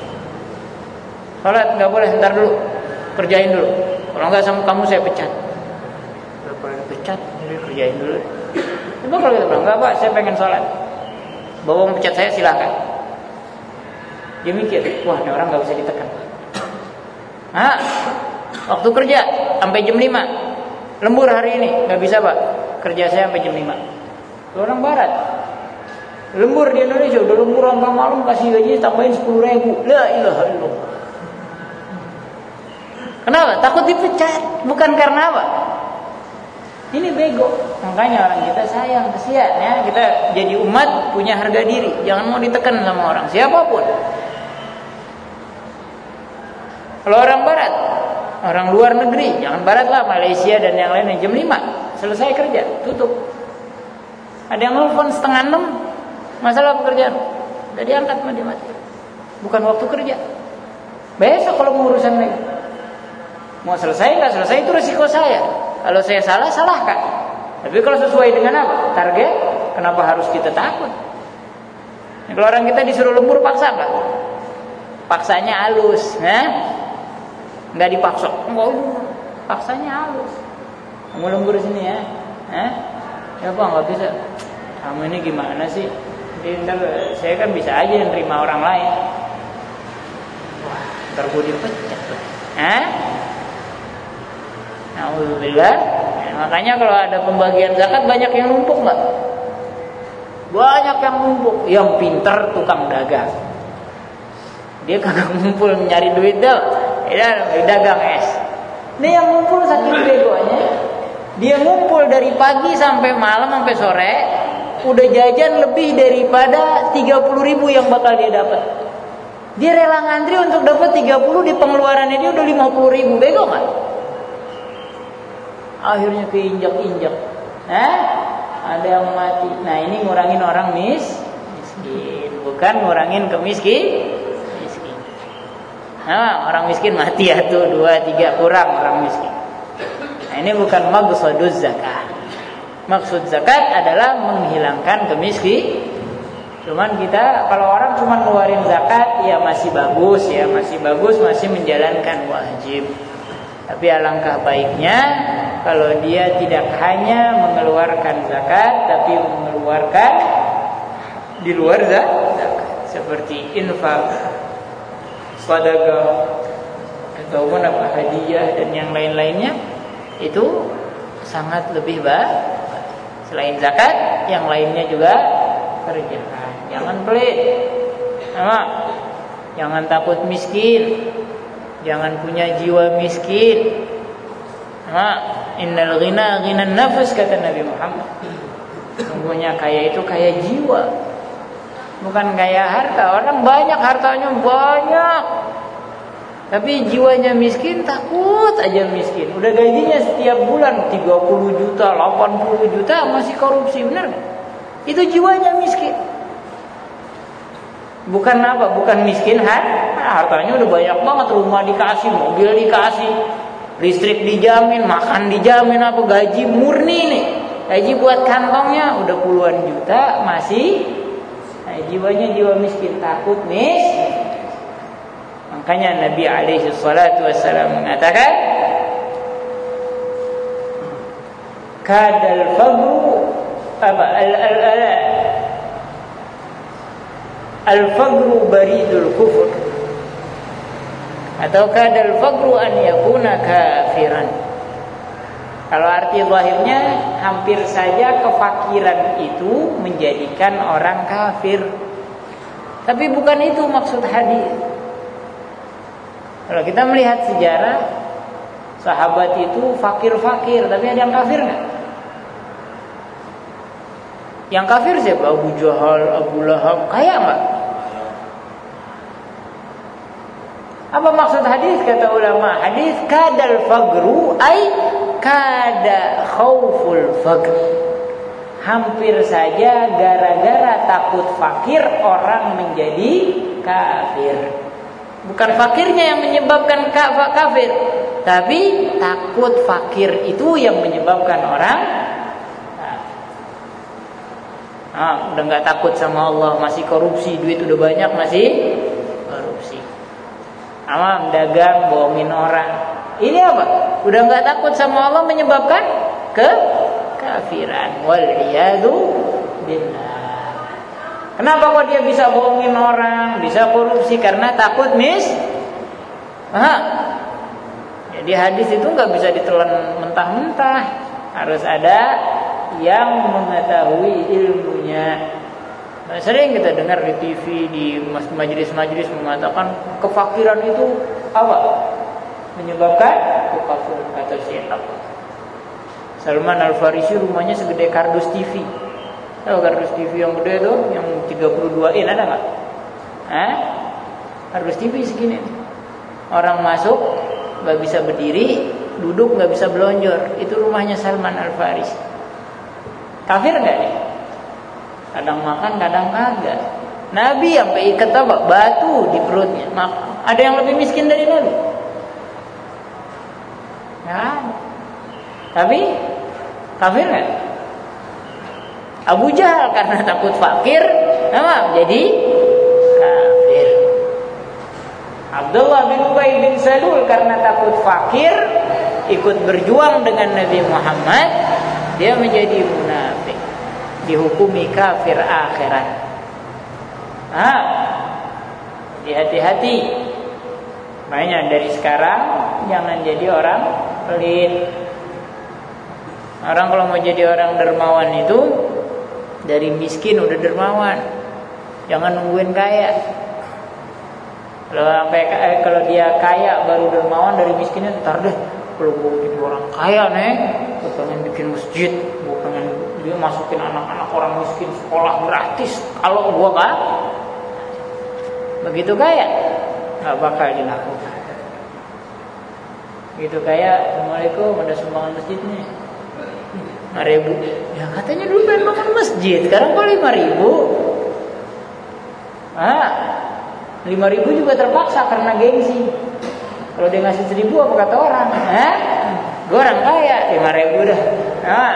Salat nggak boleh, ntar dulu, kerjain dulu. Kalau nggak sama kamu saya pecat. Nggak boleh pecat, jadi kerjain dulu. Coba kalau kita bilang nggak pak, saya pengen salat. Bawa pecat saya silakan. Dia mikir, wah ini orang nggak bisa ditekan. Hah? Waktu kerja sampai jam lima. Lembur hari ini, enggak bisa, Pak. Kerja saya sampai jam lima. Orang barat. Lembur di Indonesia udah lembur sampai malam kasih gaji tambahin sepuluh ribu. La ilaha illallah. Kenapa? Takut dipecat, bukan karena apa? Ini bego. Makanya orang kita sayang, kasihan ya. Kita jadi umat punya harga diri, jangan mau ditekan sama orang siapapun. Kalau orang barat, orang luar negeri, jangan barat lah, Malaysia dan yang lainnya, jam lima selesai kerja, tutup. Ada yang nelfon setengah enam, masalah pekerjaan, udah diangkat mati mati. Bukan waktu kerja. Besok kalau mau urusan lagi, mau selesai nggak selesai itu resiko saya. Kalau saya salah, salahkan. Tapi kalau sesuai dengan apa? Target, kenapa harus kita takut? Nah, kalau orang kita disuruh lembur paksa nggak? Paksanya halus, nah. Nggak dipaksa, enggak, paksanya halus. Kamu lembur sini ya, eh? Ya pak nggak bisa. Kamu ini gimana sih? Jadi ntar saya kan bisa aja nerima orang lain. Wah, ntar gue dipecat tuh. Hah? Alhamdulillah. Ya, makanya kalau ada pembagian zakat banyak yang numpuk nggak? Banyak yang numpuk. Yang pintar tukang dagang. Dia kagak ngumpul nyari duit dah. Ya, dagang es. Ini yang ngumpul saking begonya. Dia ngumpul dari pagi sampai malam sampai sore. Udah jajan lebih daripada tiga puluh ribu yang bakal dia dapat. Dia rela ngantri untuk dapat tiga puluh, di pengeluarannya dia udah lima puluh ribu. Bego kan? Akhirnya keinjak-injak. Nah, ada yang mati. Nah, ini ngurangin orang mis, miskin, bukan ngurangin kemiskin. Miskin. Nah, orang miskin mati ya tuh dua tiga kurang orang miskin. Nah, ini bukan maqsaduz zakah. Maksud zakat adalah menghilangkan kemiskin. Cuman kita kalau orang cuma ngeluarin zakat ya masih bagus ya, masih bagus, masih menjalankan wajib. Tapi alangkah baiknya kalau dia tidak hanya mengeluarkan zakat tapi mengeluarkan di luar zakat, seperti infak, sedekah, ataupun apa hadiah dan yang lain-lainnya, itu sangat lebih baik. Selain zakat, yang lainnya juga kerjakan. Jangan pelit, sama. Jangan takut miskin. Jangan punya jiwa miskin. Sama. Innal ghina ghinan nafs, kata Nabi Muhammad. Sungguhnya kaya itu kaya jiwa, bukan kaya harta. Orang banyak hartanya banyak, tapi jiwanya miskin, takut aja miskin. Udah gajinya setiap bulan tiga puluh juta, delapan puluh juta, masih korupsi, benar gak? Itu jiwanya miskin. Bukan apa? Bukan miskin harta. Hartanya udah banyak banget, rumah dikasih, mobil dikasih, listrik dijamin, makan dijamin, apa gaji murni nih. Gaji buat kantongnya udah puluhan juta, masih nah, jiwanya jiwa miskin, takut miskin. Makanya Nabi alaihi salatu wassalam mengatakan, kadal fagru apa al al al al fagru baridul kufur, atau kadal fagru an yakuna kafiran. Kalau arti zahirnya, hampir saja kefakiran itu menjadikan orang kafir. Tapi bukan itu maksud hadis. Kalau kita melihat sejarah, sahabat itu fakir-fakir, tapi ada yang kafir nggak? Yang kafir siapa? Abu Jahal, Abu Lahab, kaya nggak? Apa maksud hadis? Kata ulama hadis, kadal fagru ay kada khauful fagr. Hampir saja gara-gara takut fakir orang menjadi kafir. Bukan fakirnya yang menyebabkan kafir, tapi takut fakir itu yang menyebabkan orang. Ah, udah nggak takut sama Allah, masih korupsi, duit udah banyak masih korupsi. Amam dagang, bohongin orang. Ini apa? Udah nggak takut sama Allah menyebabkan kekafiran. Waliyadu billah. Kenapa kok dia bisa bohongin orang, bisa korupsi? Karena takut mis. Aha. Jadi hadis itu nggak bisa ditelan mentah-mentah. Harus ada yang mengetahui ilmunya. Nah, sering kita dengar di T V, di majelis-majelis mengatakan kefakiran itu apa? Menyebabkan kekafiran, kata siapa? Salman Al-Farisi rumahnya segede kardus T V. Tahu kardus T V yang gede tuh, yang tiga puluh dua in ada nggak? Hah? Kardus T V segini. Orang masuk nggak bisa berdiri, duduk nggak bisa belonjor. Itu rumahnya Salman Al-Farisi. Kafir nggak nih? Kadang makan, kadang kagak. Nabi sampai ikat apa? Batu di perutnya. Ada yang lebih miskin dari Nabi? Nggak. Tapi kafir nggak? Abu Jahal karena takut fakir, nama jadi kafir. Abdullah bin Ubay bin Salul karena takut fakir, ikut berjuang dengan Nabi Muhammad, dia menjadi munafik, dihukumi kafir akhirat. Ah, hati-hati. Makanya dari sekarang jangan jadi orang pelit. Orang kalau mau jadi orang dermawan itu dari miskin udah dermawan. Jangan nungguin kaya. Kalau sampai eh, kalau dia kaya baru dermawan, dari miskinnya ntar deh. Kalau gue jadi orang kaya nih, gue pengen bikin masjid, gue pengen dia masukin anak-anak orang miskin sekolah gratis. Kalau gue kan begitu kaya, nggak bakal dilakukan. Begitu kaya, assalamualaikum, ada sumbangan masjidnya. lima ribu. Ya katanya dulu pengen bangun masjid, sekarang kok lima ribu? Ah, lima ribu juga terpaksa karena gengsi. Kalau dia ngasih seribu apa kata orang? Hah? Gue orang kaya, lima ribu dah. Ah.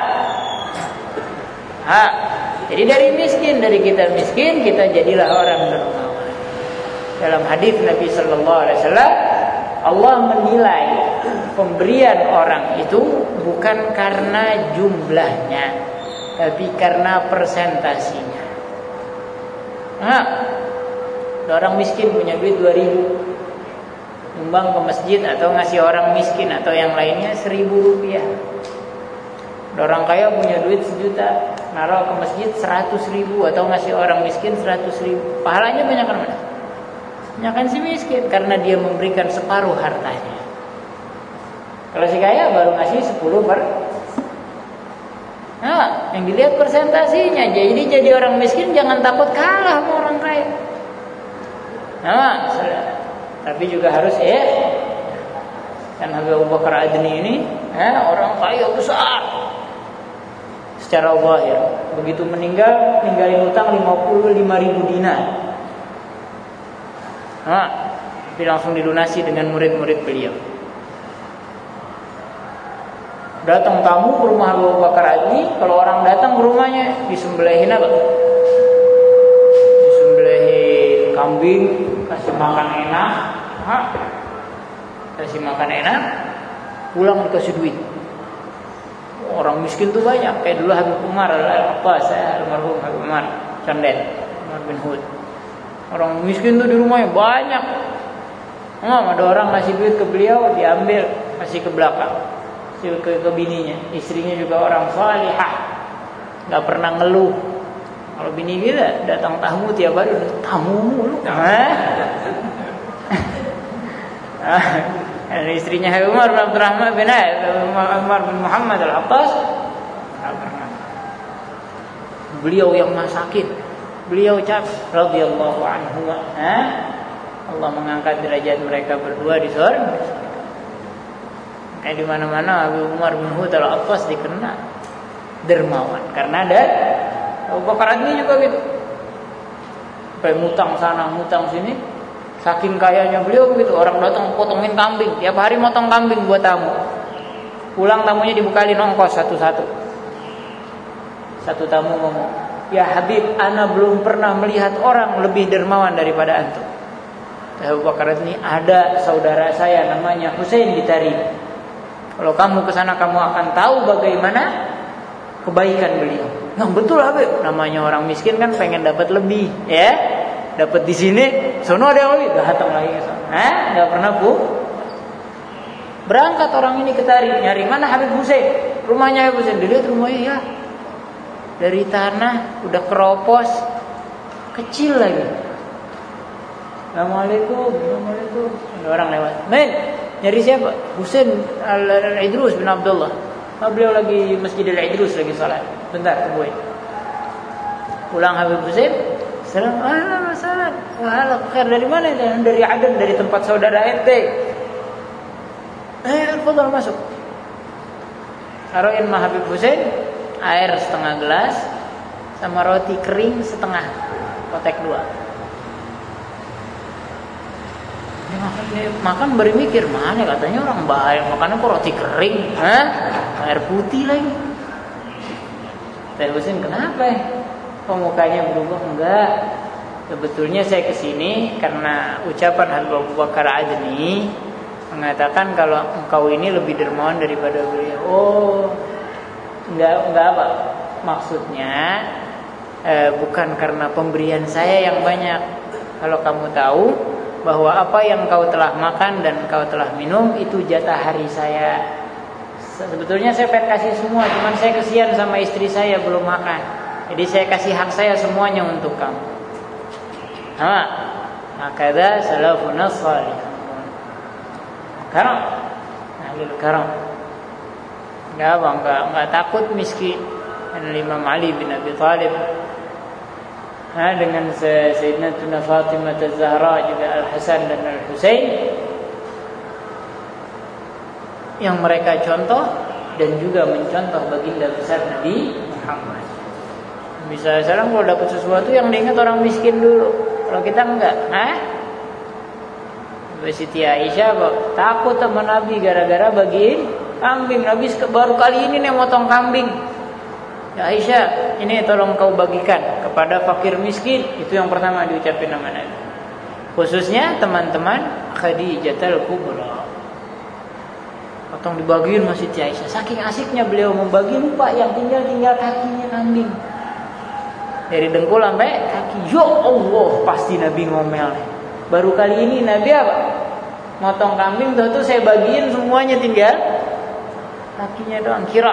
Ah. Jadi dari miskin, dari kita miskin, kita jadilah orang dermawan. Dalam hadis Nabi Sallallahu Alaihi Wasallam, Allah menilai pemberian orang itu bukan karena jumlahnya, tapi karena persentasinya. Nah, orang miskin punya duit dua ribu, nyumbang ke masjid atau ngasih orang miskin atau yang lainnya seribu rupiah. Orang kaya punya duit sejuta, naruh ke masjid seratus ribu atau ngasih orang miskin seratus ribu. Pahalanya banyak kan mana? Banyakan si miskin karena dia memberikan separuh hartanya. Kalau si kaya baru ngasih sepuluh per. Nah, yang dilihat persentasinya. Jadi jadi orang miskin jangan takut kalah sama orang kaya. Nah, tapi juga harus eh kan Habib Abu Bakar Adni ini eh, orang kaya besar secara zahir. Begitu meninggal, ninggalin utang lima puluh lima ribu dinar. Nah, tapi langsung dilunasi dengan murid-murid beliau. Datang tamu ke rumah Abu Bakar Adni, kalau orang datang ke rumahnya disembelihin apa? Disembelihin kambing, kasih makan enak, ha? Kasih makan enak, pulang dikasih duit. Orang miskin tuh banyak, kayak dulu Habib Umar, apa saya almarhum Habib Umar Condet, Umar bin Hud. Orang miskin tuh di rumahnya banyak. Oh, ada orang ngasih duit ke beliau, diambil, kasih ke belakang, kasih ke, ke bininya. Istrinya juga orang salihah, nggak pernah ngeluh. Kalau bini kita datang tamu tiap hari, tamu mulu. Dan istrinya Umar bin Abdurrahman bin Umar bin Muhammad Al-Attas, nggak pernah. Beliau yang masakin. Beliau ucap radhiyallahu anhu, eh? Allah mengangkat derajat mereka berdua di surga. Kayak di mana-mana Abu Umar bin Hud al-Attas dikenal dermawan karena ada Abu Bakar Adni juga gitu. Sampai mutang sana, mutang sini. Saking kayanya beliau begitu, orang datang potongin kambing, tiap hari motong kambing buat tamu. Pulang tamunya dibukalin ongkos satu-satu. Satu tamu ngomong, "Ya Habib, ana belum pernah melihat orang lebih dermawan daripada antum." Abu Bakar ini ada saudara saya namanya Husain di Tari. Kalau kamu ke sana kamu akan tahu bagaimana kebaikan beliau. Nah, betul Habib, namanya orang miskin kan pengen dapat lebih, ya. Dapat di sini, sono ada yang lebih, datang lagi ke sana. Hah? Enggak pernah bu. Berangkat orang ini ke Tari, nyari mana Habib Husain. Rumahnya Habib Husain, dilihat rumahnya ya. Dari tanah udah keropos, kecil lagi. Assalamualaikum, assalamualaikum. Ada orang lewat. Men, nyari siapa? Husain Al-Idrus bin Abdullah. Oh, beliau lagi Masjid Al-Idrus lagi salat. Bentar, tungguin. Pulang Habib Husain. Assalamualaikum, salat. Wah, khair dari mana? Dari Aden, dari tempat saudara ente. Eh, fadhal masuk. Taruhin mah Habib Husain air setengah gelas sama roti kering setengah, kotek dua. Dia makan, dia makan beri mikir, mana katanya orang baik makannya kok roti kering, hah? Air putih lagi. Saya Husain kenapa ya? Kok mukanya berubah? Enggak. Sebetulnya saya kesini karena ucapan Habib Abu Bakar Adni mengatakan kalau engkau ini lebih dermawan daripada beliau. Oh, enggak enggak apa? Maksudnya e, bukan karena pemberian saya yang banyak. Kalau kamu tahu bahwa apa yang kau telah makan dan kau telah minum itu jatah hari saya. Sebetulnya saya pengen kasih semua, cuman saya kesian sama istri saya belum makan. Jadi saya kasih hak saya semuanya untuk kamu. Sama. Hakadha salafun salih. Karam. Ahlul karam. Enggak apa, enggak, enggak takut miskin. Dan Imam Ali bin Abi Thalib ha, dengan Sayyidina Tuna Fatimah Az-Zahra juga Al-Hasan dan Al-Husain yang mereka contoh dan juga mencontoh baginda besar Nabi Muhammad. Bisa sekarang kalau dapat sesuatu yang diingat orang miskin dulu. Kalau kita enggak, ha? Siti Aisyah kok takut sama Nabi gara-gara bagiin kambing. Nabi baru kali ini nih motong kambing. Ya Aisyah, ini tolong kau bagikan kepada fakir miskin. Itu yang pertama diucapin nama Nabi. Khususnya teman-teman Khadijatul Kubra. Potong dibagiin masih Siti Aisyah. Saking asiknya beliau membagi, lupa yang tinggal-tinggal kakinya kambing. Dari dengkul sampai kaki. Ya Allah, pasti Nabi ngomel. Baru kali ini Nabi apa? Motong kambing, tuh saya bagiin semuanya tinggal kakinya doang, kira.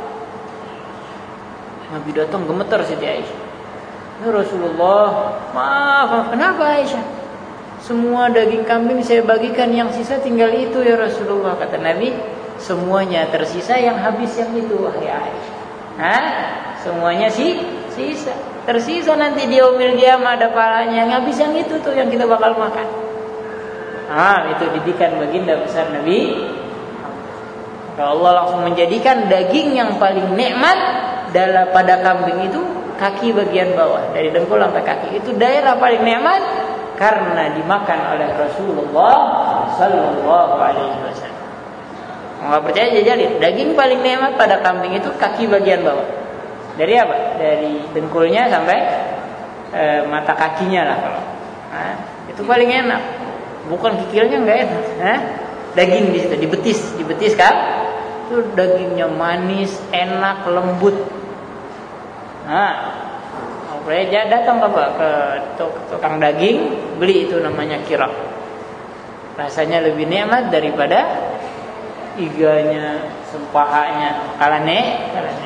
Nabi datang gemeter Siti Aisyah. Ya Rasulullah, maaf, maaf. Kenapa Aisyah? Semua daging kambing saya bagikan, yang sisa tinggal itu ya Rasulullah. Kata Nabi, semuanya tersisa, yang habis yang itu wahai Aisyah. Hah? Semuanya sih sisa. Tersisa nanti di yaumil qiyamah ada pahalanya. Yang habis yang itu tuh yang kita bakal makan. Ah, itu didikan baginda besar Nabi. Maka Allah langsung menjadikan daging yang paling nikmat dalam pada kambing itu kaki bagian bawah, dari dengkul sampai kaki. Itu daerah paling nikmat karena dimakan oleh Rasulullah sallallahu alaihi wasallam. Enggak percaya jajalin. Daging paling nikmat pada kambing itu kaki bagian bawah. Dari apa? Dari dengkulnya sampai e, mata kakinya lah kalau. Nah, itu paling enak. Bukan kikilnya enggak enak, nah, daging di situ, dibetis, dibetis kan? Itu dagingnya manis, enak, lembut. Nah, Oke, datang apa ke tukang daging, beli itu namanya kira. Rasanya lebih nikmat daripada iganya, sempahanya, kalane, kalane.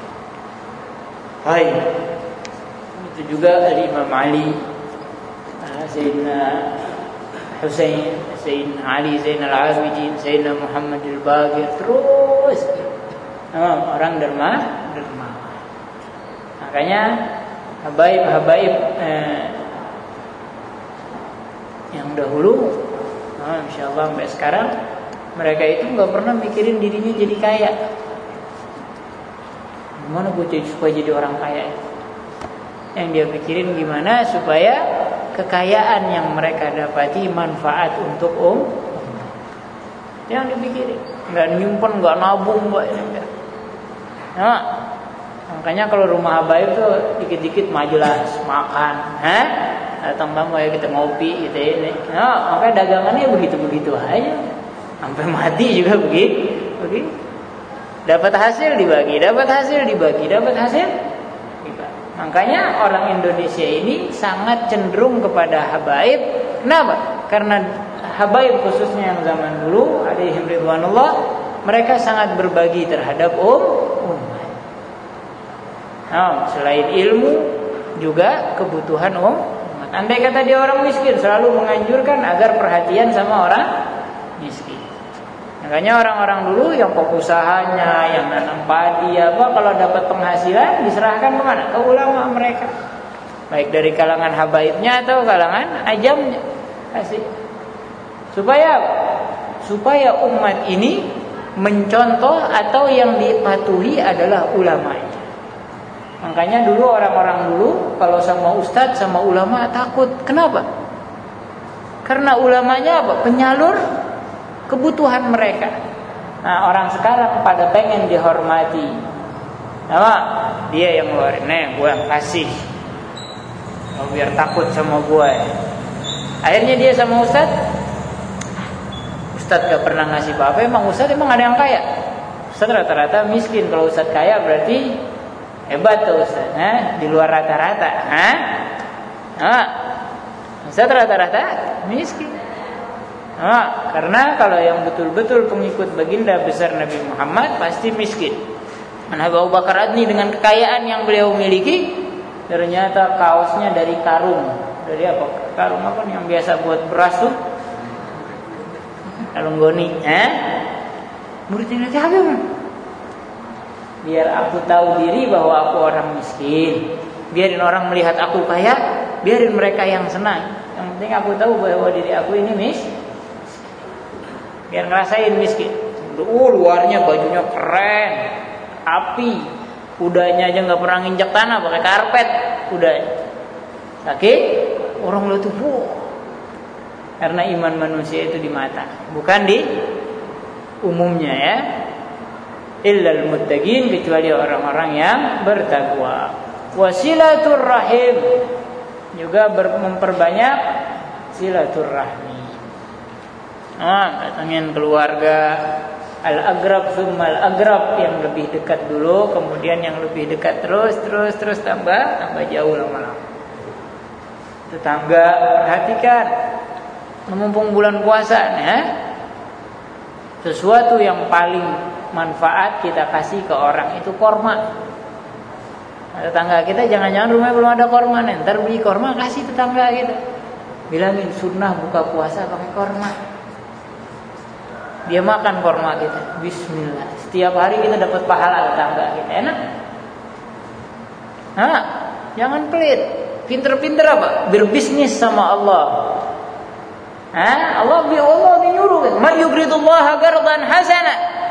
Hai. Itu juga dari Imam Ali, Sayyidina Husain, Sayyidina Ali Zainal Abidin, Sayyidina Muhammad al-Baqir, terus oh, orang derma, derma. Makanya habaib-habaib eh, yang dahulu, oh, insyaallah sampai sekarang mereka itu nggak pernah mikirin dirinya jadi kaya. Gimana gue jadi supaya jadi orang kaya? Yang dia pikirin gimana supaya kekayaan yang mereka dapati manfaat untuk um. Yang dipikirin, nggak nyimpen, nggak nabung, nggak enggak. Nah, makanya kalau rumah habaib tuh dikit-dikit majelis makan, hah? Datang tamu ya kita ngopi gitu ini. Nah, makanya dagangannya begitu-begitu aja. Sampai mati juga begitu. Begitu. Dapat hasil dibagi, dapat hasil dibagi, dapat hasil dibagi. Makanya orang Indonesia ini sangat cenderung kepada habaib. Kenapa? Karena habaib khususnya yang zaman dulu, alaihim ridwanullah, mereka sangat berbagi terhadap um, umat. Nah, selain ilmu juga kebutuhan um, umat. Andai kata dia orang miskin, selalu menganjurkan agar perhatian sama orang miskin. Makanya orang-orang dulu yang usahanya, yang nanam padi apa, kalau dapat penghasilan diserahkan kemana? Ke ulama mereka. Baik dari kalangan habaibnya atau kalangan ajamnya. Kasih. Supaya supaya umat ini mencontoh atau yang dipatuhi adalah ulamanya. Makanya dulu orang-orang dulu kalau sama ustadz sama ulama takut. Kenapa? Karena ulamanya apa? Penyalur kebutuhan mereka. Nah, orang sekarang pada pengen dihormati. Nama dia yang ngeluarin, nih gue yang kasih. Oh, biar takut sama gue. Akhirnya dia sama ustad, ustad gak pernah ngasih apa-apa. Emang ustad emang ada yang kaya? Ustad rata-rata miskin. Kalau ustad kaya berarti Hebat tuh Ustaz, ha? Di luar rata-rata, ha? Ah, Ustaz rata-rata miskin. Ah, karena kalau yang betul-betul pengikut baginda besar Nabi Muhammad pasti miskin. Nabi Abu Bakar Adni dengan kekayaan yang beliau miliki, ternyata kaosnya dari karung. Dari apa? Karung apa yang biasa buat beras tuh? Karung goni, eh? Muridnya nanti apa? Biar aku tahu diri bahwa aku orang miskin. Biarin orang melihat aku kaya, biarin mereka yang senang. Yang penting aku tahu bahwa diri aku ini miskin. Biar ngerasain miskin. Oh, luarnya bajunya keren, api, kudanya aja nggak pernah nginjak tanah, pakai karpet kudanya. Sakit, orang lu tuh karena iman manusia itu di mata, bukan di umumnya ya. Illal muttaqin, kecuali orang-orang yang bertakwa. Wasilatur rahim, juga ber- memperbanyak silaturahmi. Ah, datangin keluarga, al-agrab tsumma al-agrab, yang lebih dekat dulu, kemudian yang lebih dekat terus terus terus tambah tambah jauh lama-lama. Tetangga, perhatikan, mumpung bulan puasa ya. Sesuatu yang paling manfaat kita kasih ke orang itu korma. Tetangga kita jangan-jangan rumahnya belum ada korma, ntar beli korma kasih tetangga kita. Bilangin sunnah buka puasa pakai korma. Dia makan korma kita, bismillah. Setiap hari kita dapat pahala tetangga kita, enak. Nah, jangan pelit. Pinter-pinter apa? Berbisnis sama Allah. Hah? Allah bi Allah menyuruh, "Man yuqridullaha qardan hasana."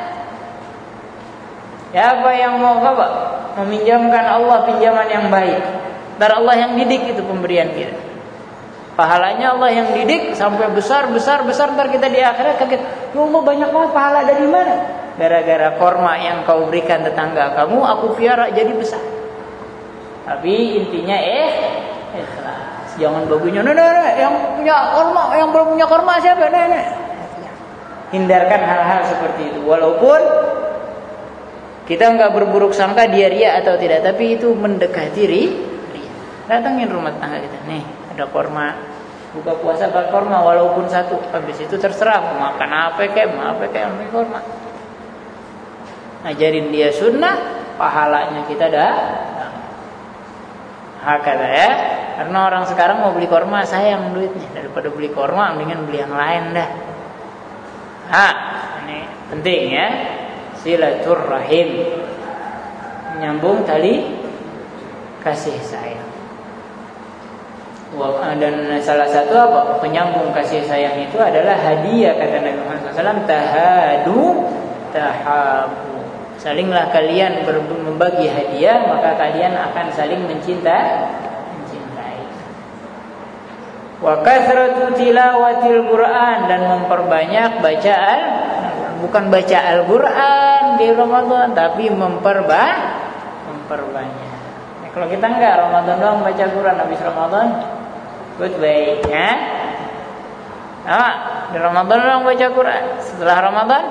Siapa yang mau apa? Meminjamkan Allah pinjaman yang baik. Ntar Allah yang didik itu pemberian kita. Pahalanya Allah yang didik sampai besar besar besar, ntar kita di akhirat kaget. Ya Allah, banyak banget pahala dari mana? Gara-gara korma yang kau berikan tetangga kamu, aku piara jadi besar. Tapi intinya eh ikhlas. Jangan bagunya, "Nenek, nenek, yang punya korma, yang belum punya korma siapa, nenek?" Hindarkan hal-hal seperti itu. Walaupun kita enggak berburuk sangka dia ria atau tidak, tapi itu mendekati ria. Datangin rumah tangga kita, nih ada korma, buka puasa pakai korma walaupun satu. Habis itu terserah mau makan apa kek, mau apa kek, ambil korma. Ajarin dia sunnah, pahalanya kita dah. Hakata ya. Karena orang sekarang mau beli korma sayang duitnya, daripada beli korma mendingan beli yang lain dah. Ha, ini penting ya. Silaturrahim, menyambung tali kasih sayang. Dan salah satu apa penyambung kasih sayang itu adalah hadiah, kata Nabi Muhammad shallallahu alaihi wasallam, tahadu tahabu. Salinglah kalian membagi hadiah, maka kalian akan saling mencinta, mencintai. Wa kathratu tilawatil Quran, dan memperbanyak bacaan, bukan baca Al-Quran di Ramadan, tapi memperbanyak, memperbanyak. Nah, kalau kita enggak Ramadan doang baca Quran, habis Ramadan goodbye ya. Nah, di Ramadan doang baca Quran, setelah Ramadan,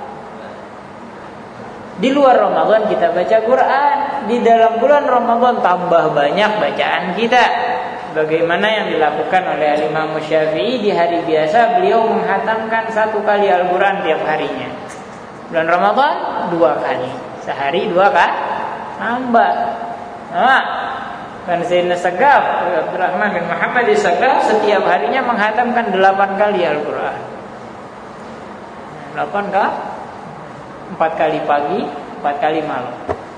di luar Ramadan kita baca Quran, di dalam bulan Ramadan tambah banyak bacaan kita. Bagaimana yang dilakukan oleh Imam Syafi'i di hari biasa, beliau menghatamkan satu kali Al-Quran tiap harinya. Bulan Ramadan dua kali, sehari dua kali tambah. Nah, kan Sayyidina Sagaf Abdurrahman bin Muhammad Sagaf setiap harinya menghatamkan delapan kali Al-Quran. Delapan kali, empat kali pagi, empat kali malam.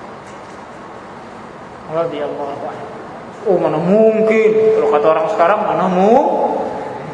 Radhiyallahu anhu. Oh, mana mungkin? Kalau kata orang sekarang, mana mungkin?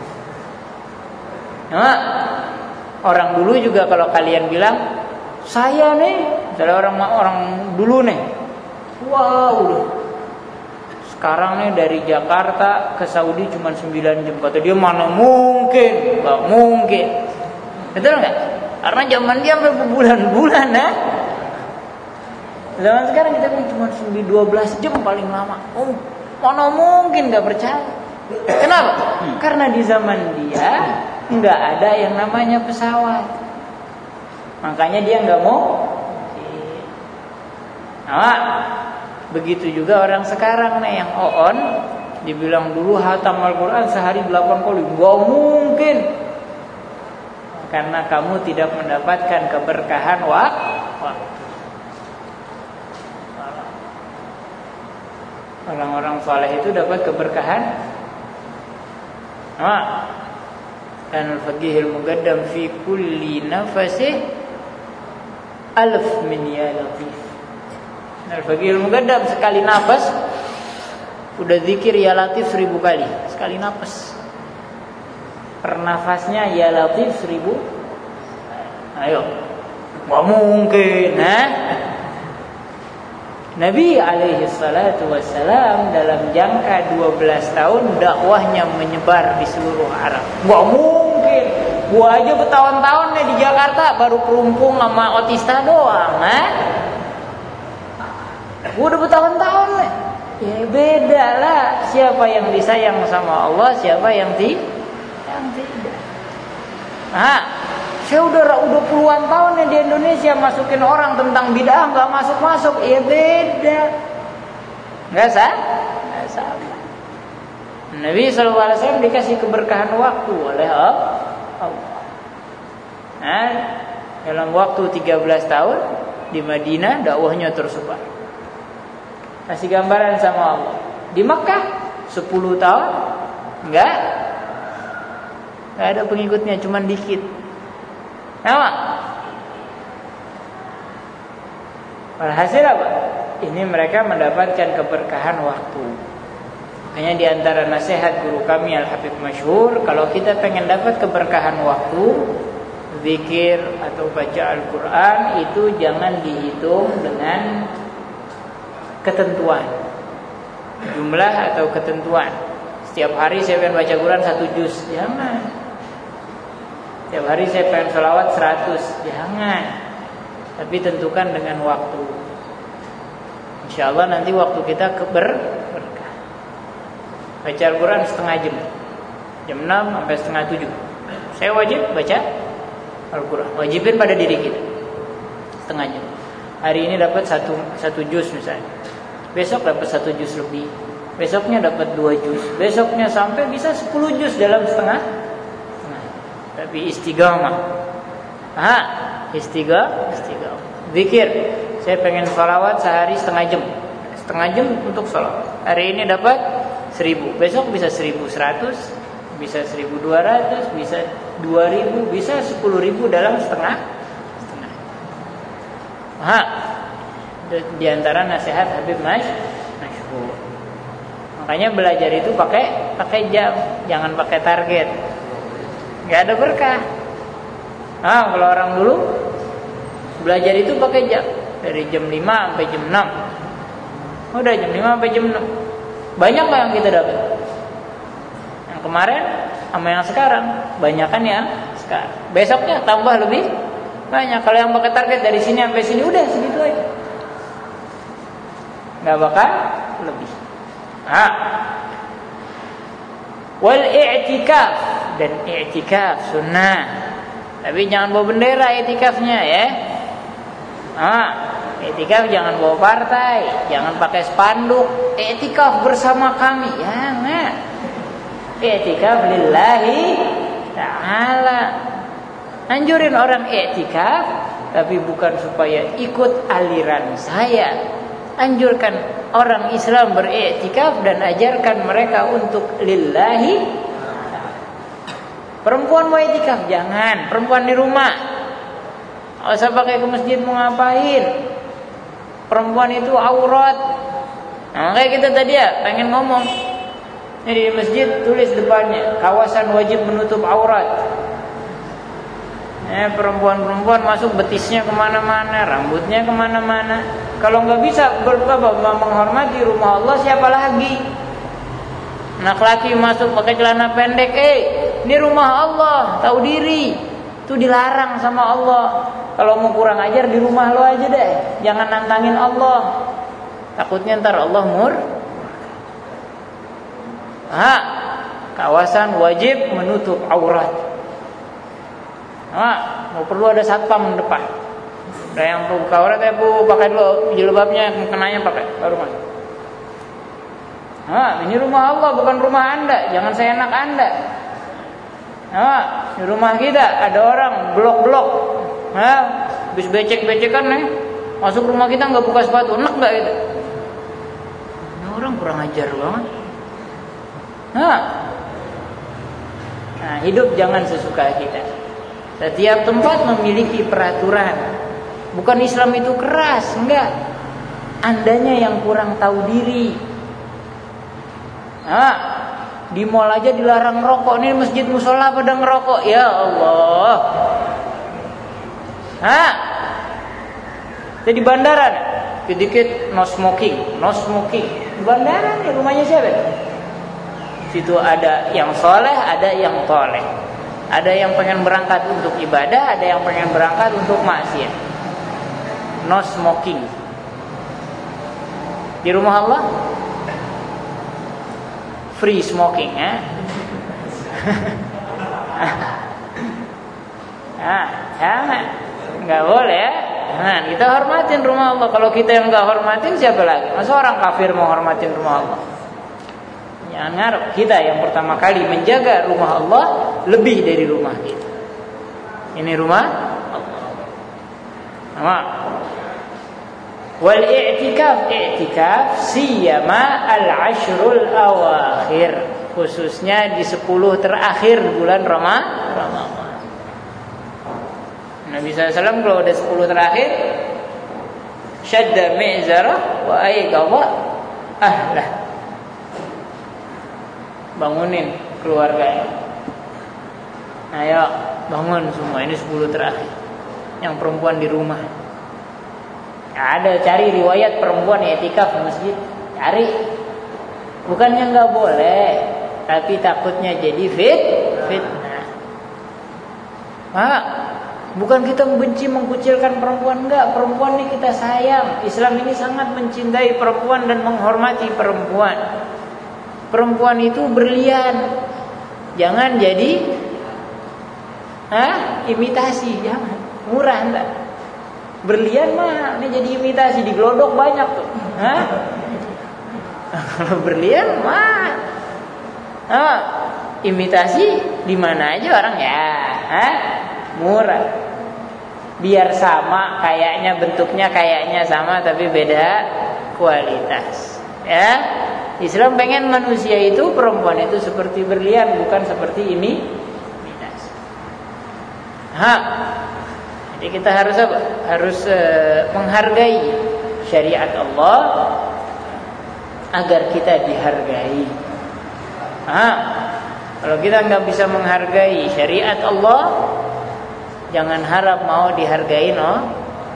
Nah, orang dulu juga kalau kalian bilang, saya nih, misalnya orang orang dulu nih, wah udah. Sekarang nih dari Jakarta ke Saudi cuma sembilan jam. Kata dia, mana mungkin? Gak mungkin. Betul nggak? Karena zaman dia sampai berbulan-bulan ya. Zaman sekarang kita bilang cuma dua belas jam paling lama. Oh, mana mungkin, gak percaya. Kenapa? Hmm. Karena di zaman dia nggak ada yang namanya pesawat. Makanya dia nggak mau. Nah, Begitu juga orang sekarang nih yang on, dibilang dulu hatam Al-Quran sehari delapan kali, gak mungkin. Karena kamu tidak mendapatkan keberkahan waktu. Orang-orang saleh itu dapat keberkahan. Nah, dan al-faqihul muqaddam fi kulli nafasih alf min ya latif. Al-faqihul muqaddam sekali nafas udah zikir ya latif seribu kali. Sekali nafas. Per nafasnya ya latif seribu. Ayo. Gak mungkin, nah. Nabi alaihi salatu wassalam dalam jangka dua belas tahun dakwahnya menyebar di seluruh Arab. Gak mungkin. Gua aja bertahun-tahun nih di Jakarta baru kerumpung sama otista doang, nah. Gua udah bertahun-tahun nih. Ya beda lah. Siapa yang disayang sama Allah, siapa yang di yang tidak. Nah, saya udah udah puluhan tahun nih di Indonesia masukin orang tentang bid'ah nggak masuk-masuk, ya beda. Nggak sah? Nggak sama. Nabi shallallahu alaihi wasallam dikasih keberkahan waktu oleh Allah. Nah, dalam waktu tiga belas tahun di Madinah dakwahnya tersebar. Kasih gambaran sama Allah. Di Mekah sepuluh tahun enggak enggak ada pengikutnya, cuman dikit. Nama. Walhasil apa? Ini mereka mendapatkan keberkahan waktu. Hanya di antara nasihat guru kami Al-Habib Masyhur, kalau kita pengen dapat keberkahan waktu, zikir atau baca Al-Quran itu jangan dihitung dengan ketentuan jumlah atau ketentuan. Setiap hari saya pengen baca Quran satu juz, jangan. Setiap hari saya pengen sholawat seratus, jangan. Tapi tentukan dengan waktu. Insya Allah nanti waktu kita berkah. Baca Al-Quran setengah jam, jam enam sampai setengah tujuh. Saya wajib baca Al-Quran, wajibin pada diri kita setengah jam. Hari ini dapat satu satu juz misalnya, besok dapat satu juz lebih, besoknya dapat dua juz, besoknya sampai bisa sepuluh juz dalam setengah. Nah, tapi istiqamah. Ah, istiqamah, istiqamah. Zikir. Saya pengen sholawat sehari setengah jam, setengah jam untuk sholawat. Hari ini dapat seribu, besok bisa seribu seratus, bisa seribu dua ratus, bisa dua ribu, bisa sepuluh ribu dalam setengah. Setengah. Ah. Di antara nasihat Habib Masyhur. Makanya belajar itu pakai pakai jam, jangan pakai target. Enggak ada berkah. Ah, kalau orang dulu belajar itu pakai jam, dari jam lima sampai jam enam. Udah jam lima sampai jam enam. Banyak lah yang kita dapat. Yang kemarin sama yang sekarang, banyakan yang sekarang. Besoknya tambah lebih banyak. Kalau yang pakai target dari sini sampai sini udah segitu aja. Nggak bakal lebih. Ah. Wal i'tikaf, dan i'tikaf sunnah. Tapi jangan bawa bendera i'tikafnya ya. Ah, i'tikaf jangan bawa partai, jangan pakai spanduk. I'tikaf bersama kami, jangan. I'tikaf lillahi ta'ala. Anjurin orang i'tikaf, tapi bukan supaya ikut aliran saya. Anjurkan orang Islam beriktikaf dan ajarkan mereka untuk lillahi. Perempuan mau iktikaf jangan, perempuan di rumah. Enggak usah pakai ke masjid mau ngapain. Perempuan itu aurat. Nah, kayak kita tadi ya pengen ngomong. Ini di masjid tulis depannya, kawasan wajib menutup aurat. Eh, perempuan-perempuan masuk betisnya kemana-mana, rambutnya kemana-mana. Kalau nggak bisa berapa menghormati rumah Allah, siapa lagi? Anak laki masuk pakai celana pendek, eh, ini rumah Allah, tahu diri. Itu dilarang sama Allah. Kalau mau kurang ajar di rumah lo aja deh, jangan nantangin Allah. Takutnya ntar Allah mur. Ah, kawasan wajib menutup aurat. Nah, mau perlu ada satpam depan. Udah yang buka aurat ya bu, pakai dulu jilbabnya, kenanya pakai baru masuk. Ah, ini rumah Allah bukan rumah anda, jangan seenak anda. Ah, di rumah kita ada orang blok-blok, ah, bis becek-becekan nih, masuk rumah kita nggak buka sepatu, enak nggak itu? Ini orang kurang ajar banget. Ah. Nah, hidup jangan sesuka kita. Setiap tempat memiliki peraturan. Bukan Islam itu keras, enggak. Andanya yang kurang tahu diri. Nah, di mall aja dilarang rokok. Ini masjid musola pada ngerokok. Ya Allah. Hah? Jadi bandara, dikit-dikit no smoking, no smoking. Di bandara nih, rumahnya siapa? Situ ada yang soleh, ada yang toleh. Ada yang pengen berangkat untuk ibadah, ada yang pengen berangkat untuk maksiat. No smoking. Di rumah Allah free smoking, ya. Ah, jangan, nggak boleh ya. Nah, kita hormatin rumah Allah. Kalau kita yang nggak hormatin, siapa lagi? Masa orang kafir mau hormatin rumah Allah? Jangan ngarep, kita yang pertama kali menjaga rumah Allah lebih dari rumah kita. Ini rumah Allah. Wal i'tikaf, i'tikaf siyama al-ashrul awakhir, khususnya di sepuluh terakhir bulan Ramadan. Nabi sallallahu alaihi wasallam kalau udah sepuluh terakhir syadda mi'zarah wa ayyadha ahlah, bangunin keluarganya. Ayo bangun semua, ini sepuluh terakhir. Yang perempuan di rumah. Ada, cari riwayat perempuan i'tikaf di masjid. Cari. Bukannya enggak boleh, tapi takutnya jadi fit fitnah. Pak, bukan kita membenci mengkucilkan perempuan, enggak. Perempuan ini kita sayang. Islam ini sangat mencintai perempuan dan menghormati perempuan. Perempuan itu berlian. Jangan jadi ah, imitasi, jangan. Murah enggak. Berlian mah ini jadi imitasi, digelodok banyak tuh. Hah? Kalau berlian mah ah, imitasi di mana aja orang ya, hah? Murah. Biar sama kayaknya, bentuknya kayaknya sama tapi beda kualitas. Ya. Islam pengen manusia itu, perempuan itu seperti berlian, bukan seperti ini imitasi. Hah? Jadi kita harus apa? Harus uh, menghargai syariat Allah agar kita dihargai. Ah, kalau kita nggak bisa menghargai syariat Allah, jangan harap mau dihargai, no.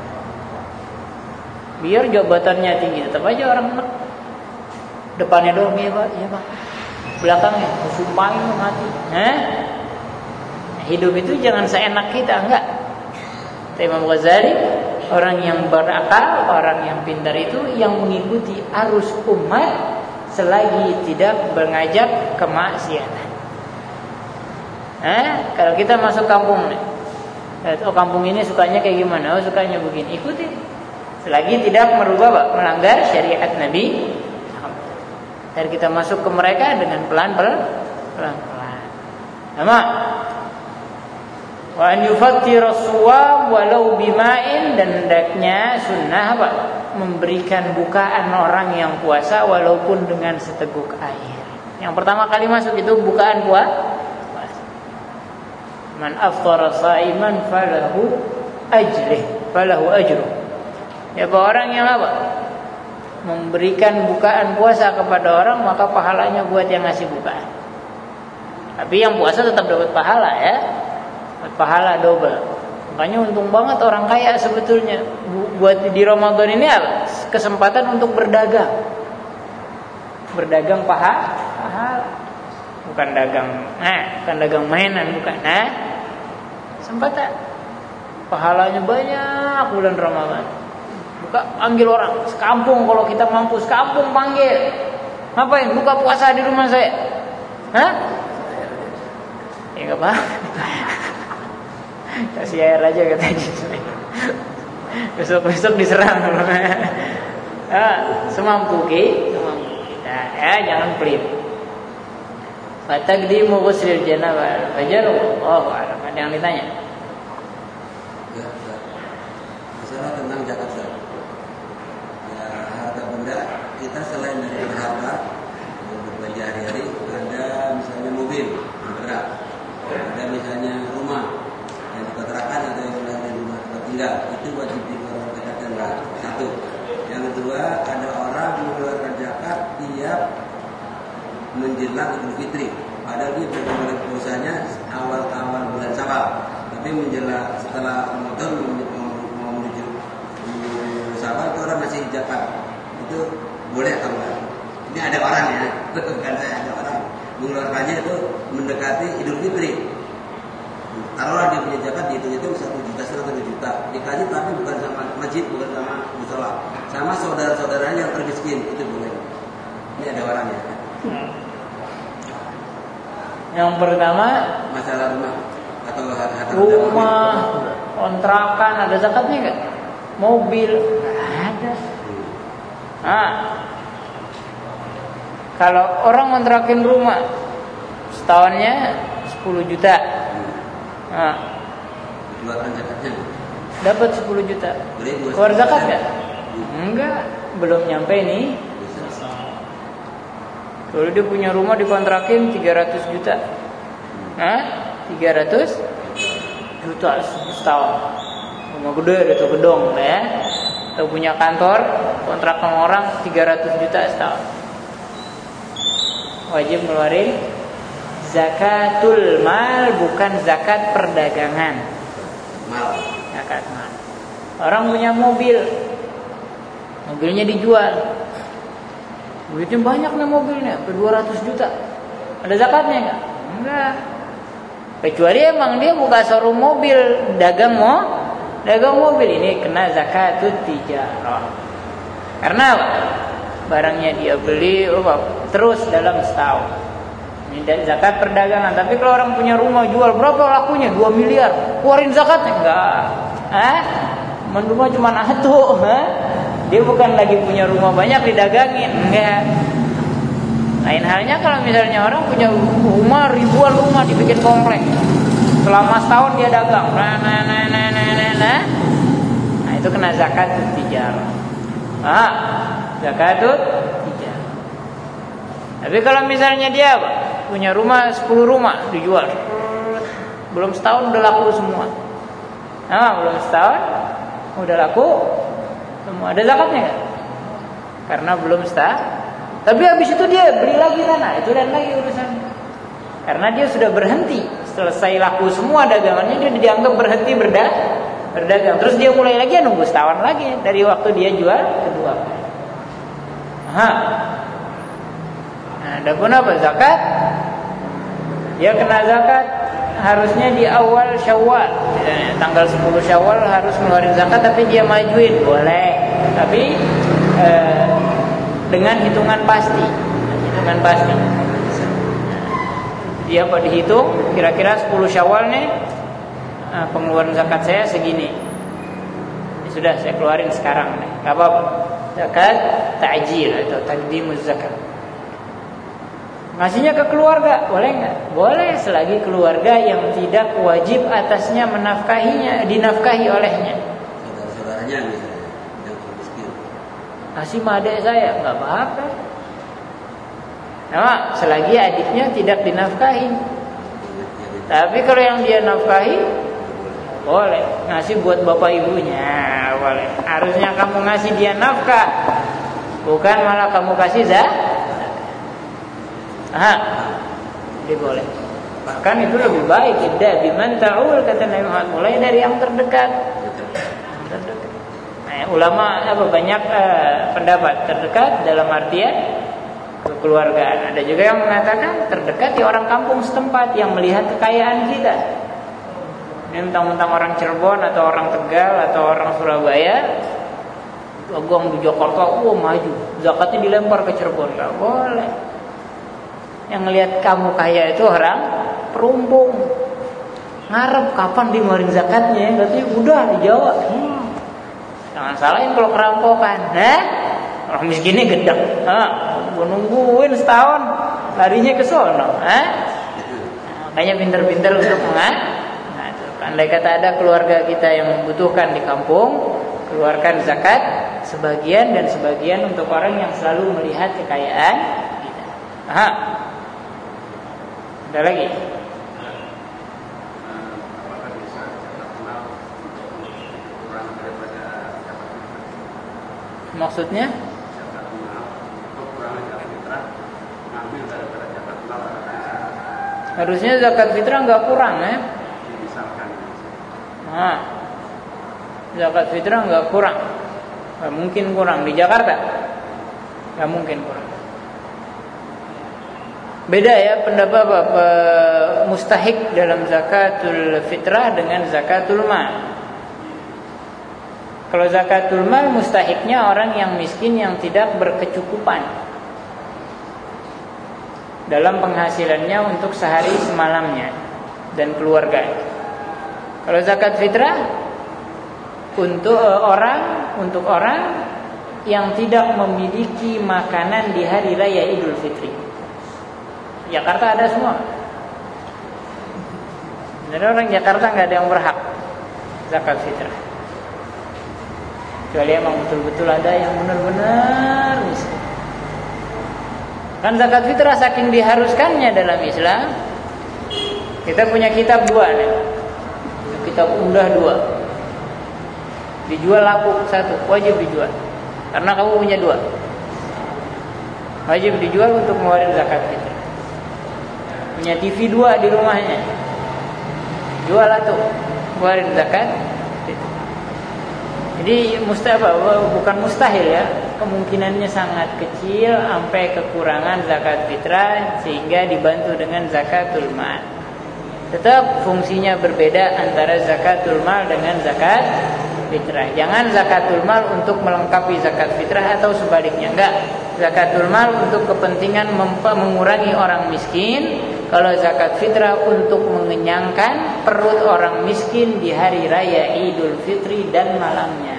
Biar jabatannya tinggi, tetap aja orang depannya doang, ya pak, ya pak. Belakangnya sumpahin mati. Hah? Hidup itu jangan seenak kita, enggak. Imam Ghazali, orang yang berakal, orang yang pintar itu yang mengikuti arus umat selagi tidak mengajak kemaksiatan. Eh, kalau kita masuk kampung nih, oh kampung ini sukanya kayak gimana? Oh sukanya begini, ikuti. Selagi tidak merubah, melanggar syariat Nabi. Dan kita masuk ke mereka dengan pelan-pelan, pelan-pelan. Sama. Wa an yufattir as-suwam walau bima'in, dan hendaknya sunnah apa? Memberikan bukaan orang yang puasa walaupun dengan seteguk air. Yang pertama kali masuk itu bukaan puasa. Man aftara sha'iman falahu ajrih, falahu ajru. Ya, orang yang apa? Memberikan bukaan puasa kepada orang, maka pahalanya buat yang ngasih bukaan. Tapi yang puasa tetap dapat pahala, ya. Pahala double. Makanya untung banget orang kaya sebetulnya. Buat di Ramadan ini apa? Kesempatan untuk berdagang. Berdagang paha, pahala. Bukan dagang, nah, bukan dagang mainan, bukan. Nah, kesempatan. Pahalanya banyak bulan Ramadan. Buka, panggil orang sekampung, kalau kita mampu sekampung panggil. Ngapain? Buka puasa di rumah saya. Hah? Ya enggak apa. Kasih air aja katanya. Besok-besok diserang. Ah, semampu ki, semampu kita. Ya, jangan pelit. Fataqdimu ghuslil janabah. Fajaru. Oh, ada yang ditanya. Ya, ya. Masalah tentang zakat. Ya, harta benda kita selain dari berharga untuk belanja hari-hari, ada misalnya mobil yang berat, ada misalnya rumah yang dikontrakan atau yang berada di rumah tempat tinggal, itu wajib dikeluarkan zakat enggak? Satu. Yang kedua, ada orang mengeluarkan zakat tiap menjelang Idul Fitri. Padahal dia berkeluarga perusahaannya awal-awal bulan Syawal, tapi menjelang setelah Ramadan mau menuju Syawal itu orang masih zakat. Itu boleh atau enggak? Ini ada orang ya, bukan saya, ada orang mengeluarkannya itu mendekati Idul Fitri. Taruhlah dia punya zakat, dihitung-hitung satu juta satu juta, dikaji tapi bukan sama masjid, bukan sama musola, sama saudara-saudaranya yang termiskin, itu boleh. Ini ada orangnya. Hmm. Yang pertama masalah rumah atau harta rumah, kontrakan ada zakatnya enggak? Mobil enggak ada. Ah, kalau orang kontrakin rumah setahunnya sepuluh juta, nah, keluarkan zakatnya. Dapat sepuluh juta. Keluar zakat enggak? Enggak, belum nyampe nih. Kalau dia punya rumah dikontrakin tiga ratus juta, nah, tiga ratus juta setahun. Rumah gede itu gedung, ya. Atau punya kantor, kontrak sama orang tiga ratus juta setahun. Wajib ngeluarin zakatul mal, bukan zakat perdagangan. Mal. Zakat mal. Orang punya mobil, mobilnya dijual, duitnya banyak nih mobilnya, sampai dua ratus juta. Ada zakatnya enggak? Enggak. Kecuali emang dia buka showroom mobil, dagang mau, dagang mobil, ini kena zakatut tijarah. Karena apa? Barangnya dia beli apa, terus dalam setahun. Ini zakat perdagangan. Tapi kalau orang punya rumah jual, berapa lakunya? dua miliar. Keluarin zakatnya enggak? Hah? Rumah cuma satu, hah? Dia bukan lagi punya rumah banyak didagangin, enggak. Lain halnya kalau misalnya orang punya rumah ribuan rumah dibikin komplek, selama setahun dia dagang, nah, nah, nah, nah, nah, nah, nah. Nah itu kena zakatut tijarah. Ah, zakatut tijarah. Tapi kalau misalnya dia apa? Punya rumah sepuluh rumah dijual, belum setahun udah laku semua. Nah, belum setahun udah laku semua. Ada zakatnya enggak? Karena belum setahun. Tapi habis itu dia beli lagi tanah, itu dan lagi urusannya. Karena dia sudah berhenti, selesai laku semua dagangannya, dia dianggap berhenti berda, berdagang. Terus dia mulai lagi, nunggu setahun lagi dari waktu dia jual kedua kali. Aha. Nah, ada pun apa zakat? Dia kena zakat harusnya di awal Syawal. Misalnya, tanggal sepuluh Syawal harus ngeluarin zakat, tapi dia majuin, boleh. Tapi eh, dengan hitungan pasti, hitungan pasti. Dia apa dihitung? Kira-kira sepuluh Syawal nih, nah, pengeluaran zakat saya segini. Ya sudah, saya keluarin sekarang nih. Gak apa-apa. Zakat ta'jil atau taqdimuz zakat. Ngasihnya ke keluarga, boleh nggak? Boleh selagi keluarga yang tidak wajib atasnya menafkahinya, dinafkahi olehnya. Saudara-saudaranya misalnya. Kasih sama adik saya, nggak apa-apa. Nah, selagi adiknya tidak dinafkahi. Tapi kalau yang dia nafkahi, boleh. Ngasih buat bapak ibunya, boleh. Harusnya kamu ngasih dia nafkah, bukan malah kamu kasih zakat. Aha, jadi boleh. Bahkan itu lebih baik. Ibda biman ta'ul, kata Nabi Muhammad, mulai dari yang terdekat. Terdekat. Nah, ulama apa banyak uh, pendapat terdekat dalam artian kekeluargaan. Ada juga yang mengatakan terdekat di orang kampung setempat yang melihat kekayaan kita. Ini mentang-mentang orang Cirebon atau orang Tegal atau orang Surabaya, Gong di Jakarta, oh maju, zakatnya dilempar ke Cirebon, nggak boleh. Yang ngelihat kamu kaya itu orang perumbung, ngarep kapan dia ngeluarin zakatnya, berarti udah di Jawa. Hmm. Jangan salahin kalau kerampokan. Nah, orang miskinnya gedek. Ah, gua nungguin setahun, larinya ke sono. Ah, makanya pintar-pintar untuk mengat. Nah, andai kata ada keluarga kita yang membutuhkan di kampung, keluarkan zakat sebagian dan sebagian untuk orang yang selalu melihat kekayaan kita. Aha. Ada lagi? Maksudnya? Harusnya zakat fitrah nggak kurang ya? Nah, zakat fitrah nggak kurang, nggak mungkin kurang di Jakarta, nggak mungkin kurang. Beda ya pendapat apa mustahik dalam zakatul fitrah dengan zakatul mal. Kalau zakatul mal mustahiknya orang yang miskin yang tidak berkecukupan dalam penghasilannya untuk sehari semalamnya dan keluarga. Kalau zakat fitrah untuk uh, orang untuk orang yang tidak memiliki makanan di hari raya Idul Fitri. Jakarta ada semua. Jadi orang Jakarta nggak ada yang berhak zakat fitrah. Kecuali emang betul-betul ada yang benar-benar miskin. Kan zakat fitrah saking diharuskannya dalam Islam. Kita punya kitab dua nih. Kitab undah dua. Dijual laku satu, wajib dijual. Karena kamu punya dua. Wajib dijual untuk mengeluarkan zakat fitrah. Punya T V dua di rumahnya. Jual atau keluarin zakat. Jadi mustahil, bukan mustahil ya, kemungkinannya sangat kecil sampai kekurangan zakat fitrah sehingga dibantu dengan zakatul mal. Tetap fungsinya berbeda antara zakatul mal dengan zakat fitrah. Jangan zakatul mal untuk melengkapi zakat fitrah atau sebaliknya, enggak. Zakatul mal untuk kepentingan mengurangi orang miskin. Kalau zakat fitrah untuk mengenyangkan perut orang miskin di hari raya Idul Fitri dan malamnya.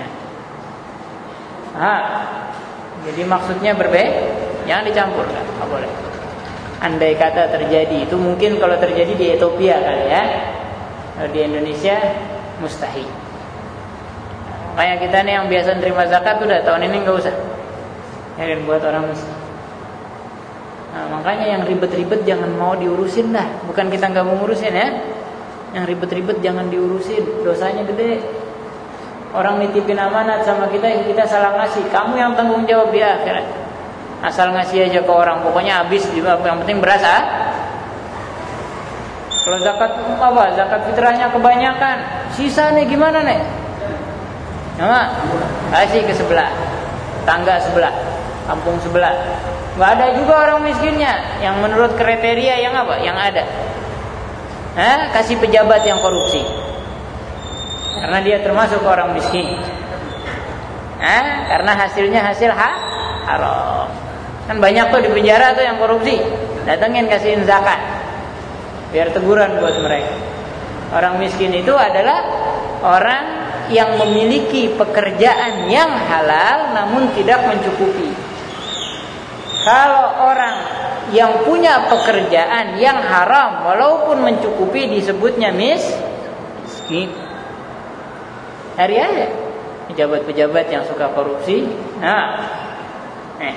Ah, jadi maksudnya berbeda, jangan dicampurkan, nggak boleh. Andai kata terjadi, itu mungkin kalau terjadi di Ethiopia kali ya. Kalau di Indonesia mustahil. Kayak kita nih yang biasa terima zakat udah tahun ini nggak usah. Ya kan buat orang miskin. Nah, makanya yang ribet-ribet jangan mau diurusin dah. Bukan kita nggak mau ngurusin ya. Yang ribet-ribet jangan diurusin, dosanya gede. Orang nitipin amanat sama kita, yang kita salah ngasih, kamu yang tanggung jawab di akhirat. Asal ngasih aja ke orang, pokoknya habis juga, yang penting berasa. Kalau zakat apa? Zakat fitrahnya kebanyakan, sisa nih gimana nih? Nama, kasih ke sebelah, tangga sebelah, kampung sebelah. Nggak ada juga orang miskinnya yang menurut kriteria yang apa? Yang ada. Hah? Kasih pejabat yang korupsi. Karena dia termasuk orang miskin. Hah? Karena hasilnya hasil ha? haram. Kan banyak tuh di penjara tuh yang korupsi. Datengin kasihin zakat. Biar teguran buat mereka. Orang miskin itu adalah orang yang memiliki pekerjaan yang halal namun tidak mencukupi. Kalau orang yang punya pekerjaan yang haram walaupun mencukupi disebutnya miskin. Hari aja pejabat-pejabat yang suka korupsi. Nah, eh,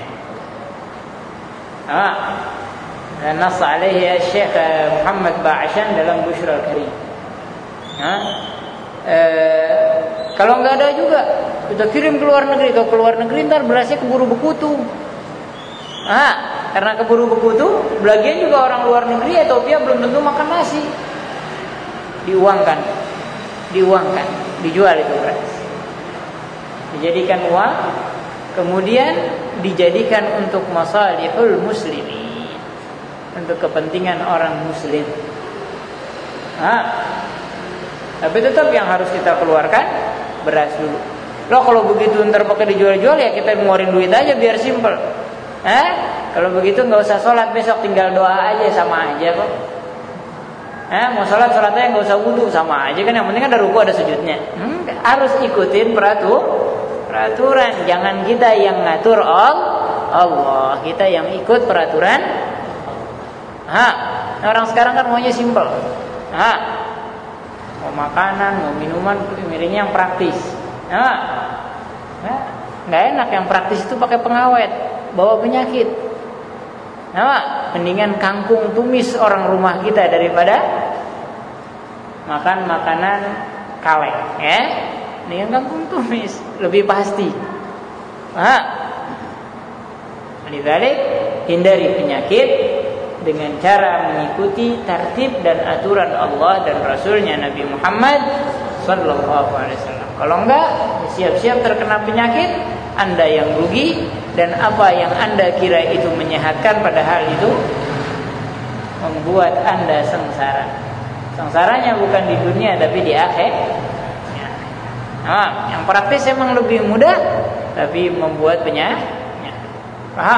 ah, nas alaihi Syekh Muhammad Ba'ashan dalam Bushra Al-Karim. Nah, eh, kalau nggak ada juga kita kirim ke luar negeri. Kalau ke luar negeri ntar berasnya keburu bekutu. Ah, karena keburu bekutu, bagian juga orang luar negeri Ethiopia belum tentu makan nasi. Diuangkan, diuangkan, dijual itu beras. Dijadikan uang, kemudian dijadikan untuk masalihul muslimin, untuk kepentingan orang muslim. Ah, tapi tetap yang harus kita keluarkan beras dulu. Loh kalau begitu ntar pakai dijual-jual ya kita ngeluarin duit aja biar simple. Eh, kalau begitu nggak usah sholat besok, tinggal doa aja sama aja kok. Eh, mau sholat sholatnya nggak usah wudu sama aja kan, yang penting ada ruku ada sujudnya. Hmm, harus ikutin peratur, peraturan. Jangan kita yang ngatur Allah, kita yang ikut peraturan. Ha, orang sekarang kan maunya simpel. Ha, mau makanan, mau minuman, milihnya yang praktis. Ha, nggak enak yang praktis itu pakai pengawet, bawa penyakit. Nah, mendingan kangkung tumis orang rumah kita daripada makan makanan kaleng, ya. Mendingan kangkung tumis, lebih pasti. Nah, lidzalik hindari penyakit dengan cara mengikuti tertib dan aturan Allah dan Rasulnya Nabi Muhammad sallallahu alaihi wasallam. Kalau enggak, siap-siap terkena penyakit, Anda yang rugi. Dan apa yang Anda kira itu menyehatkan, padahal itu membuat Anda sengsara. Sengsaranya bukan di dunia tapi di akhir. Nah, yang praktis emang lebih mudah, tapi membuat penyakit. Paham?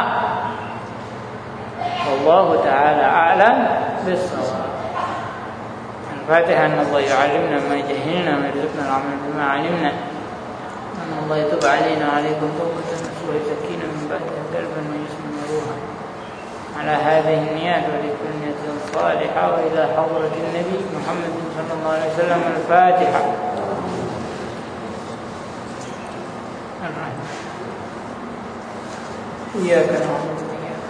Wallahu ta'ala a'lam bis-shawab. Al-Fatihah. Allah yu'allimna ma jahilna wa yarzuqna al-'amal bima 'alimna. Allah yatub 'alaina wa 'alaykum tawbatan nasuha zakina min ba'daha qalban wa jisman wa ruhan. Ala hadhihi an-niyat wa li kulli niyatin salihah wa ila hadratin nabi Muhammad sallallahu alaihi wasallam. Al-Fatihah. Ar-Rahman. Iyyaka na'budu wa iyyaka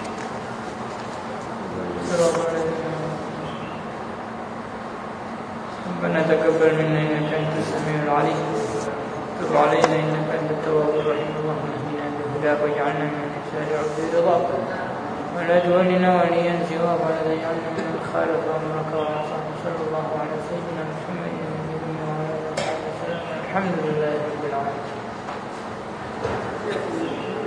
nasta'in. ربنا تقبل منا إنك أنت السميع العليم تب علينا إنك أنت التواب الرحيم اللهم اهدنا بهداك واجعلنا من أنصار عبد رضاك ولا تولنا وليا سواك ولا تجعلنا من خالف أمرك وعصاك صلى الله على سيدنا محمد وعلى آله وصحبه وسلم. الحمد لله رب العالمين.